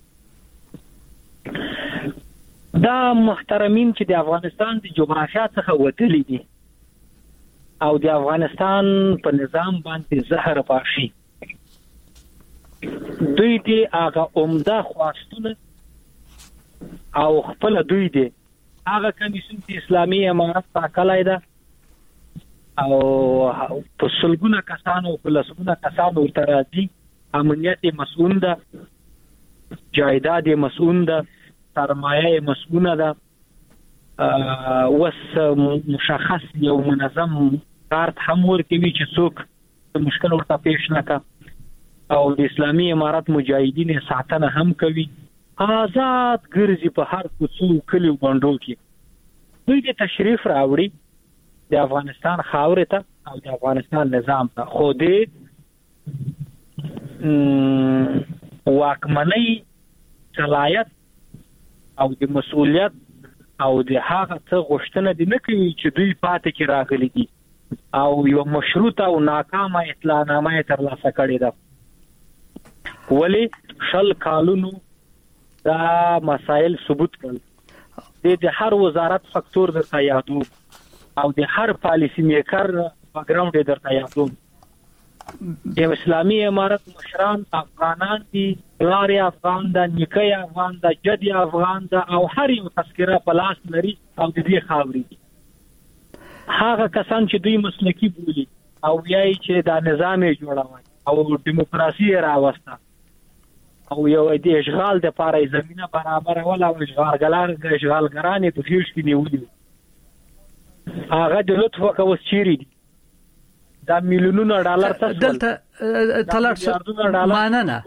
دا محترمین چې د افغانستان د جغرافیا څخه وتلي دي او د افغانستان په نظام باندې زهر پاشي، دوی دې هغه عمده خواستونه او خپل دوی دې هغه کمیسیون چې اسلامي امارت ټاکلی ده او په سلګونه کسانو په لسګونه کسانو ورته راځي، امنیت مسؤل ده، جایداد مسؤل ده، سرمایه مسؤل ده، وس مشخص یو منظم کارت هم ورکوي چې څوک مشکل ورته پیش نکړي او د اسلامي امارت مجاهدین ساتنه هم کوي. آزاد ګرځي په هر کوڅو کلیو باندې کې. دوی د تشریف راوړي د افغانستان خاورې ته او د افغانستان نظام ته، خو د واکمنۍ صلاحیت او د مسؤلیت او د هغه څه غوښتنه دي نه کوي چې دوی پاتې کې راغلي دي او یو مشروطه او ناکامه اطلاعنامه ترلاسه کړې ده. ولی شل کالونو دا مسائل ثبوت کړل. د هر وزارت فاکتور درته یادو او د هر پالیسی میکر بیکګراوند درته یادو. د اسلامي امارت مشران افغانان دي، پلار افغان ده، نیکه افغان ده، جد افغان ده او هر یو تذکره په لاس لري او د دې خاوري دي. هغه کسان چې دوی مسلکی بولي او یای چې دا نظام جوړوي او دیموکراسي راوسته او یو د اشغال د پاره زمينه برابر ولا اشغالګران په فیش کې نیولي، هغه د لطف وکوس چیرې دي. دا میلیونونه ډالر دلته تلارس ماننه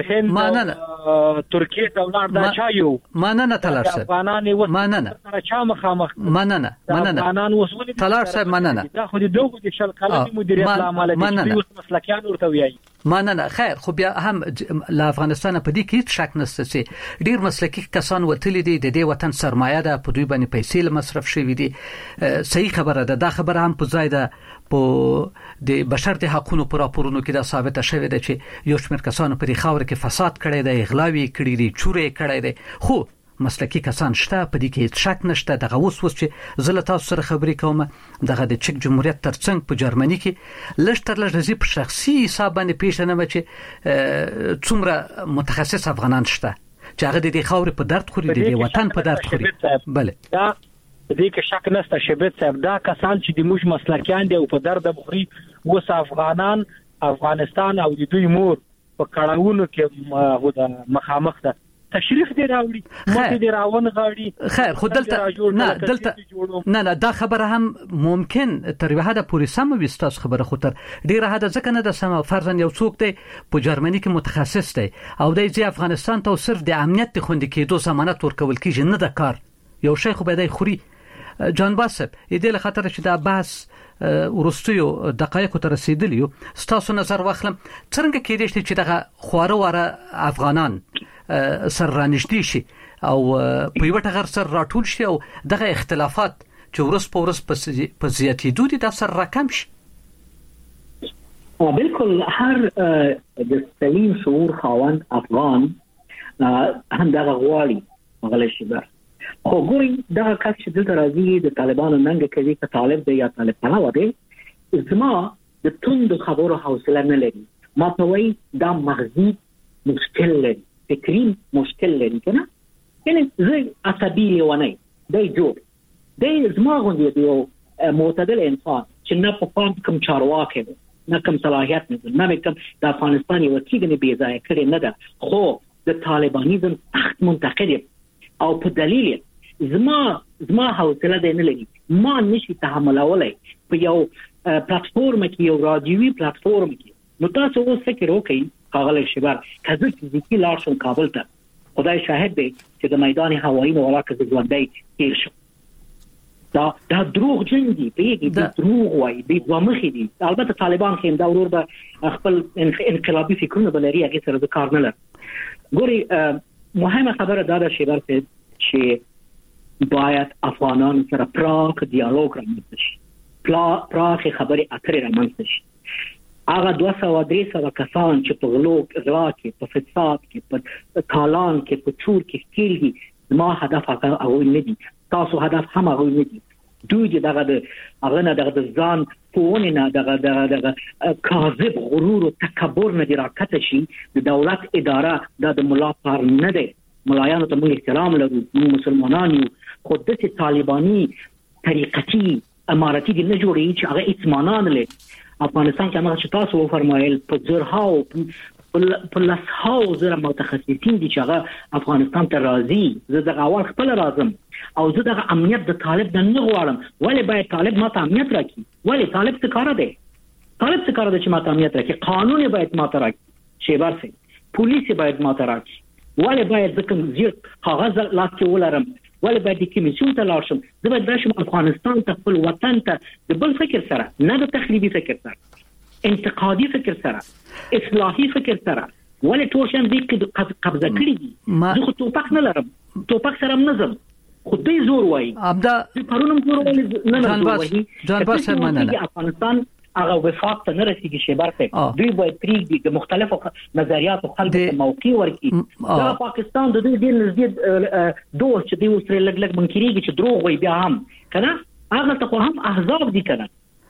ترکیه ته ولار دا چا یو ماننه تلارس ماننه چا مخامخ ماننه تلارس ماننه دا خو د دوه د شل کلمې مدیریت عمل دي اوس مسلکیان ورته وایي. ماننه خیر خو بیا هم له افغانستان په دې کې شک نشته چې ډیر مسلکی کسان وتلي دي، د دې وطن سرمایه ده، په دوی باندې پیسې مصرف شوي دي. صحیح خبره ده. دا خبره هم په ځای ده. په د بشر د حقوقو پر راپورونو کې دا ثابت شوی دی چې یو شمېر کسانو په خاور کې فساد کړی دی، اغلاوي کړی دی، چورې کړی دی. خو مسلکی کسان شته، په دې کې شک نشته. دغه اوس چې زه له تاسو سره خبرې کوم، دغه د چک جمهوریت ترڅنګ په جرمني کې لږ تر لږه په شخصي حساب باندې پیژنم چې څومره متخصص افغانان شته چې هغه د خاور په درد خوري، د وطن په درد خوري. بله دې کې شک نشته. شبت صاحب دا کسان چې د موږ مسلکیان دي او په درد بخوري، اوس افغانان افغانستان او د دوی مور په کړهونو کې مخامخ ده. تشریف دی راوړي، مته دی راون غاړي. خیر خو دلته نه دا خبره هم ممکن تر یو حد پورې سم وي. ستاسو خبره خو تر ډیره حد ځکه نه ده سم. فرضاً یو څوک دی په جرمني کې متخصص دی او دی ځي افغانستان ته صرف د امنیت د خوندي کېدو ضمانت ورکول کیږي، نه د کار یو شیخ به دای خوري جان باسب دې له خاطر چې دا بحث ورستیو دقایق ته رسیدلی ستاسو نظر واخلم څنګه کېدې چې دغه خواره واره افغانان سر رانشدي شي او په یو ټغر سر راټول شي او دغه اختلافات چې ورس په ورس په زیاتېدو دي د سر رقم شي. بالکل هر د سلیم شعور خاوند افغان هم دغه غواړي مغلې شي. خو ګوري دا کس چې دلته راځي د طالبانو ننګ کوي که طالب دی یا طالب پلوه دی زما د توند خبرو حوصله نه لري. ما ته وایي دا مغزي مشکل لري، فکري مشکل لري کنه. یعنی زه عصبي لیونی دی جوړ دی زما غوندې دی معتدل انسان چې نه په پام کوم چارواکي نه کوم صلاحیت نه کوم د افغانستان یو کېږي بې ځای کړی نه ده. خو د طالبانیزم سخت منتقد او په دلیل زما حوصله دی نه لري. ما نشي تحملولای په یو پلیټفورم کې یو رادیوي پلیټفورم کې. نو تاسو اوس فکر وکړئ خاغلی شبر کله چې فزیکي لاړ شم کابل ته خدای شاهد دی چې د میدان هوایی نه ولاکه ژوندۍ تیر شم. دا دروغ جن دي پیږي دا دروغ وایي دی دوه مخې دي. البته طالبان کې دا ورور به خپل انقلابي فکرونه بلري هغه سره د کار نه لري. ګوري مهمه خبره دا ده شبر چې باید افغانان سره پراخ دیالوګ رامنځته شي، پراخ خبرې اترې رامنځته شي. هغه 200-300 کسان چې په غلو کې په فساد کې په کالان کې په چور کې ښکیل دي زما هدف هغه نه دي، تاسو هدف هم هغه نه دي. دوی دغه د هغه نه دغه ځان پوونه نه دغه کاذب غرور او تکبر نه راکته شي. د دولت اداره د ملا پر نه دی. ملایانو ته موږ احترام لرو، موږ مسلمانان یو، خو دغه طالبانی طریقتي امارتي دي نه جوړي چې هغه اطمینان لري. افغانستان کې هغه چې تاسو وفرمایل په زرهاو په لسهاو زره متخصصین دي چې هغه افغانستان ته راځي. زه دغه اول خپل راځم او زه دغه امنیت د طالب نه غواړم. ولی باید طالب ماته امنیت راکړي؟ ولی طالب څه کار دی؟ طالب څه کار دی چې ماته امنیت راکړي؟ قانون باید ماته راکړي، شیبر سي پولیس باید ماته راکړي. ولی باید ځکه زیر کاغذ لاس کې ولرم؟ ولی باید د کمیسیون ته لاړ شم؟ زه باید راشم افغانستان ته، خپل وطن ته د بل فکر سره، نه د تخریبي فکر سره، انتقادي فکر سره، اصلاحي فکر سره. ولی ټول شم دې کې قبضه کړی دي. زه خو توپک نه لرم، توپک سره منظم خو دې زور وایي ابدا پرونم زور وایي نه وایي. جان باسه مننه. افغانستان هغه وفاق ته نه رسیږي شیبر ته. دوی باید پریږدي د مختلفو نظریاتو خلکو ته موقع ورکړي. دا پاکستان د دوی ډېر نږدې دوست چې دوی اوس لګ منکرېږي چې دروغ وایي بیا هم کنه هغه ته خو هم احزاب دي کنه.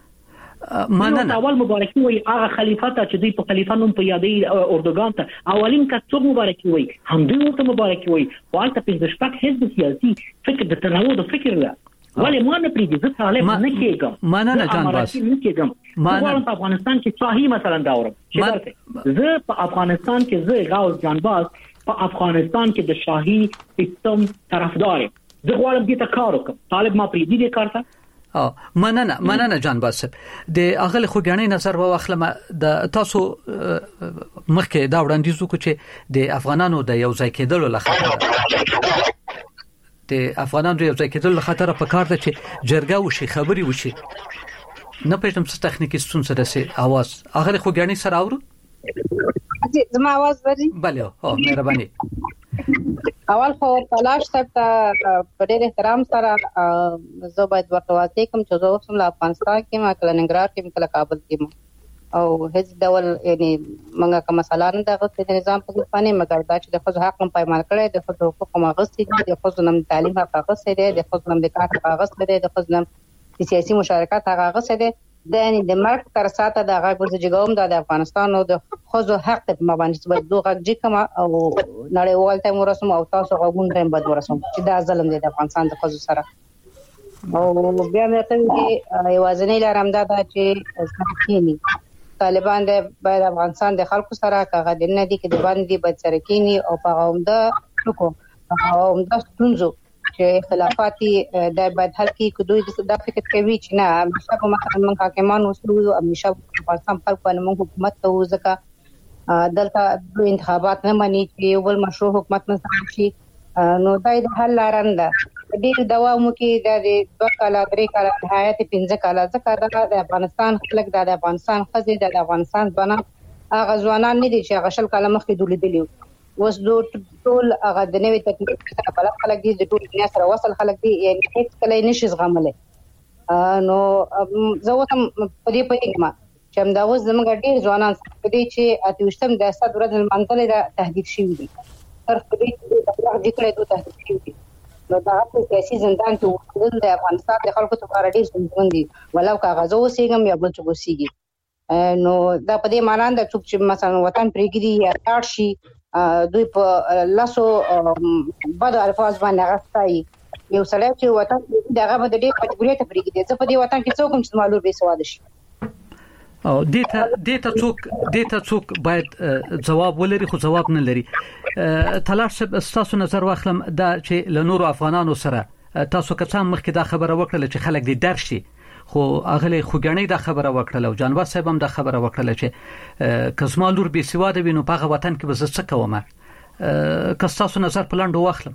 مننه. اول مبارکي وایي هغه خلیفہ ته چې دوی په خلیفہ نوم په یادې اردوغان ته اولین کس څوک مبارکي وایي هم دوی ورته مبارکي وایي. والته په شپږ حزب سیاسي فکر د تنوع د فکر ده. ولی ما نه پریږدي زه طالب نه کېږم. مننه جان باس. نه کېږم. زه په افغانستان کې شاهي مثلا داورم. زه په افغانستان کې زه غاوز جان باس په افغانستان کې د شاهي سیستم طرفدار یم. زه غواړم دې ته کار وکړم. طالب ما پریږدي دې کار ته. مننه جان باس. د اغل خوګانی نظر واخلم د تاسو مخکې دا وړاندیز وکړو چې د افغانانو د یو ځای کېدلو لپاره د افغانانو یو ځای کېدل خطر په کار ده چې جرګه وشي، خبري وشي. نه پېژنم څه تخنیکی ستونزه ده سي आवाज هغه خوګانی سره اورو. زما आवाज وري؟ بله مهرباني. اول خو تلاش ته په ډېر احترام سره زه باید ورته واځي کوم چې زه اوسم له افغانستان کې ما کله ننګرهار کې کله کابل کې او هیڅ ډول یعنی منګه کوم مسله نه دغه د نظام په ځپانه مګر دا چې د خپل حق په پایمال کړي د خپل حقوق مغصي دي، د خپل نم تعلیم حق غصه دي، د خپل نم د کار حق غصه دي، د خپل نم سیاسي مشارکت حق غصه دي. د یعنی د مرګ تر ساته د هغه ګرځګوم د افغانستان او د خپل حق په مبانی څه دوه غږ کما او نړیوال ته ورسوم او تاسو غوون رم بد ورسوم چې دا ظلم دی د افغانستان د خپل سره. او بیا مې ته کې یوازنی لارم دا چې سمکینی طالبان د باید افغانستان د خلکو سره کاغه د نه دي کې د باندې باید سره کینی او په عمده لکو او عمده ستونزو چې خلافاتي د باید حل کې کوی د فکر کوي چې نه همیشه په مثلا من حاکمان وسلو همیشه په پاکستان خلکو باندې حکومت ته وځکه دلته انتخابات نه مني چې یو بل مشروع حکومت نه شي. نو دا د حل لارنده ډیر دوام کې د 2 کاله 3 کاله نهایت 15 کاله ځکه د افغانستان خلک د افغانستان خزي د افغانستان بنا هغه ځوانان نه دي چې هغه شل کاله مخکې دولیدلی وس ټول هغه د نوې تکنیک سره بلد خلک دي د ټول دنیا سره وصل خلک دي یعنی هیڅ کله نشي زغملای نو زه وتم په دې پېښه چې هم دا اوس زموږ ډیر ځوانان په دې چې اتوشتم د اسد ورځ منځلې د تهدید شوی دي تر دې چې د ذکر د تهدید شوی دي نو دا په سیاسي زندان کې د افغانستان د خلکو لپاره ډیر ستونزې دي ولو کاغذ اوسېږم یا بل څه اوسېږي نو دا په دې معنی ده چې مثلا وطن پرېږدي یا لاړ شي دوی په لاسو بد الفاظ باندې غوښتي یو سړی چې وطن دغه به د دې مجبوریت پرېږدي چې په دې وطن کې څوک هم معلوم به سواد شي او دیتا څوک باید جواب ولري خو جواب نه لري تلار صاحب تاسو نظر واخلم دا چې له نورو افغانانو سره تاسو که څنګه مخکې دا خبره وکړه چې خلک دې درشي خو اغلی خوګنۍ دا خبره وکړه او جانباز صاحب هم دا خبره وکړه چې کزما لور به سواده وینو په وطن کې به څه کومه که تاسو نظر پلاندو واخلم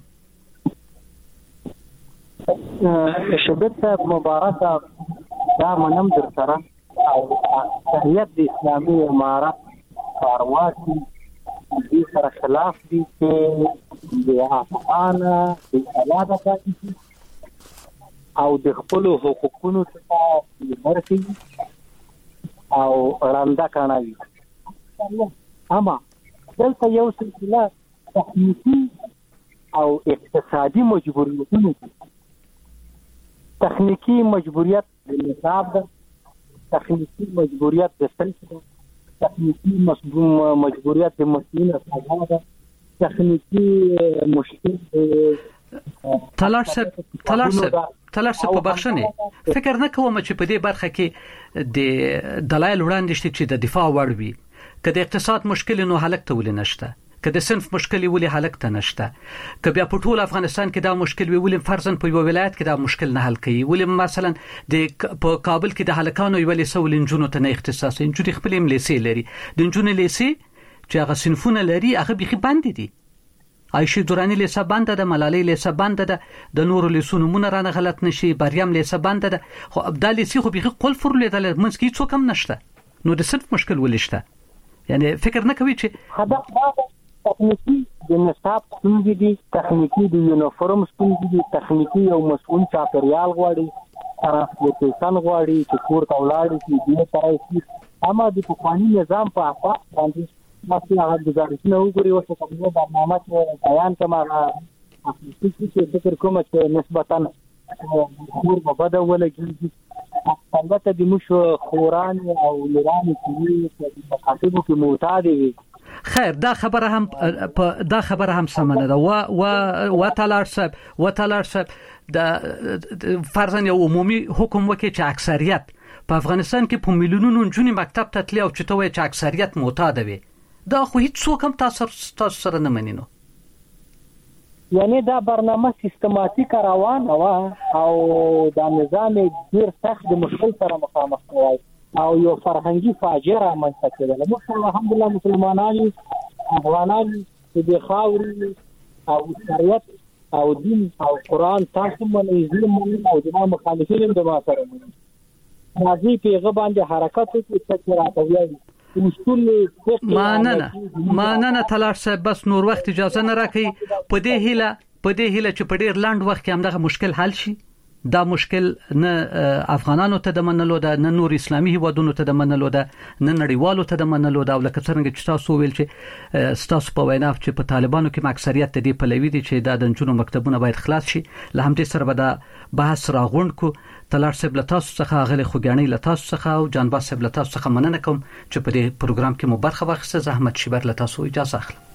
شبت صاحب مبارک دا منم در سره او شریعت د اسلامي امارت کارواتي د سره خلاف دي چې د افغان د الاده پاتې او د خپل حقوقونو څخه برخي او راندا کړنوي اما دلته یو سلسله تخنیکی او اقتصادي مجبوریتونه تخنیکی مجبوریت د نصاب ده تخنیکی مجبوریت د سلسله تخنیکی مجبوریت د مسؤلین سره ده تخنیکی مشکل تلار صاحب په بخښنه فکر نه کوم چې په دې برخه کې د دلایل وړاندې شته چې د دفاع وړ وي کله اقتصاد مشکل نو حالت ته ولې نشته کله صنف مشکل ولې حالت ته نشته کله بیا په ټول افغانستان کې دا مشکل ولې فرضاً په یو ولایت کې دا مشکل نه حل کوي ولې مثلا د په کابل کې د هلکانو یو لیسه ولنجونو ته نه اختصاص انجونی خپل لیسه لري د انجونی لیسه چې هغه صنفونه لري هغه بيخي باندې دي عائشه دورانی لیسه بند ده ملالۍ لیسه بند ده د نورو لیسونو مونږ رانه غلط نشي بریم لیسه بند ده خو ابدال لیسه خو بيخي قل فرلیدل منځ کې څوک هم نشته نو د صنف مشکل ولشته یعنی فکر نه کوي چې تخنیکی د نصاب ستونزې دي تخنیکی د یونیفورم ستونزې دي تخنیکی او مسؤل چاپریال غواړي ترانسپورټیشن غواړي چې کور ته ولاړ شي دې طرح اما د قانوني نظام په اساس باندې مخکې هغه گزارشونه وګوري او څه کومه برنامه چې بیان کما چې فکر کوم چې نسبتاً کور په بده ولګي البته د مشو خوران او لران چې په خاطر کې معتاد وي خیر دا خبره هم سمنه ده و تلار صاحب د فرضاً یو عمومي حکم وکړي چې اکثریت په افغانستان کې په میلیونونو جنونی مکتب ته تللی او چې ته وایې چې اکثریت معتاد وي دا خو هیڅ څوک هم تاسو سره نه مني نو یعنی دا برنامه سیستماتیک روان او دا نظام ډیر سخت د مشکل سره مخامخ دی او یو فرهنګي فاجعه رامنځته کېدله موږ الحمدلله مسلمانان افغانان د خاورې او شریعت او دین او قران تاسو باندې او د مخالفین د ما سره راځي پیغه باندې حرکت وکړي چې راځي ماننه تلار صاحب بس نور وخت اجازه نه راکړي په دې هیله چې په ډیر لاند وخت کې همدغه مشکل حل شي دا مشکل نه افغانانو ته د منلو ده نه نور اسلامي هیوادونو ته د منلو ده نه نړیوالو ته د منلو ده او لکه څنګه چې تاسو ویل چې تاسو په وینا چې په طالبانو کې اکثریت د دې پلوي دي چې د دنجونو مکتبونه باید خلاص شي له همدې سره به دا بحث راغونډ کو تلار صاحب له تاسو څخه غلي خوګانی له تاسو څخه او جانباز صاحب له تاسو څخه مننه کوم چې په دې پروګرام کې مو برخه واخیسته زحمت شبر له تاسو اجازه اخلم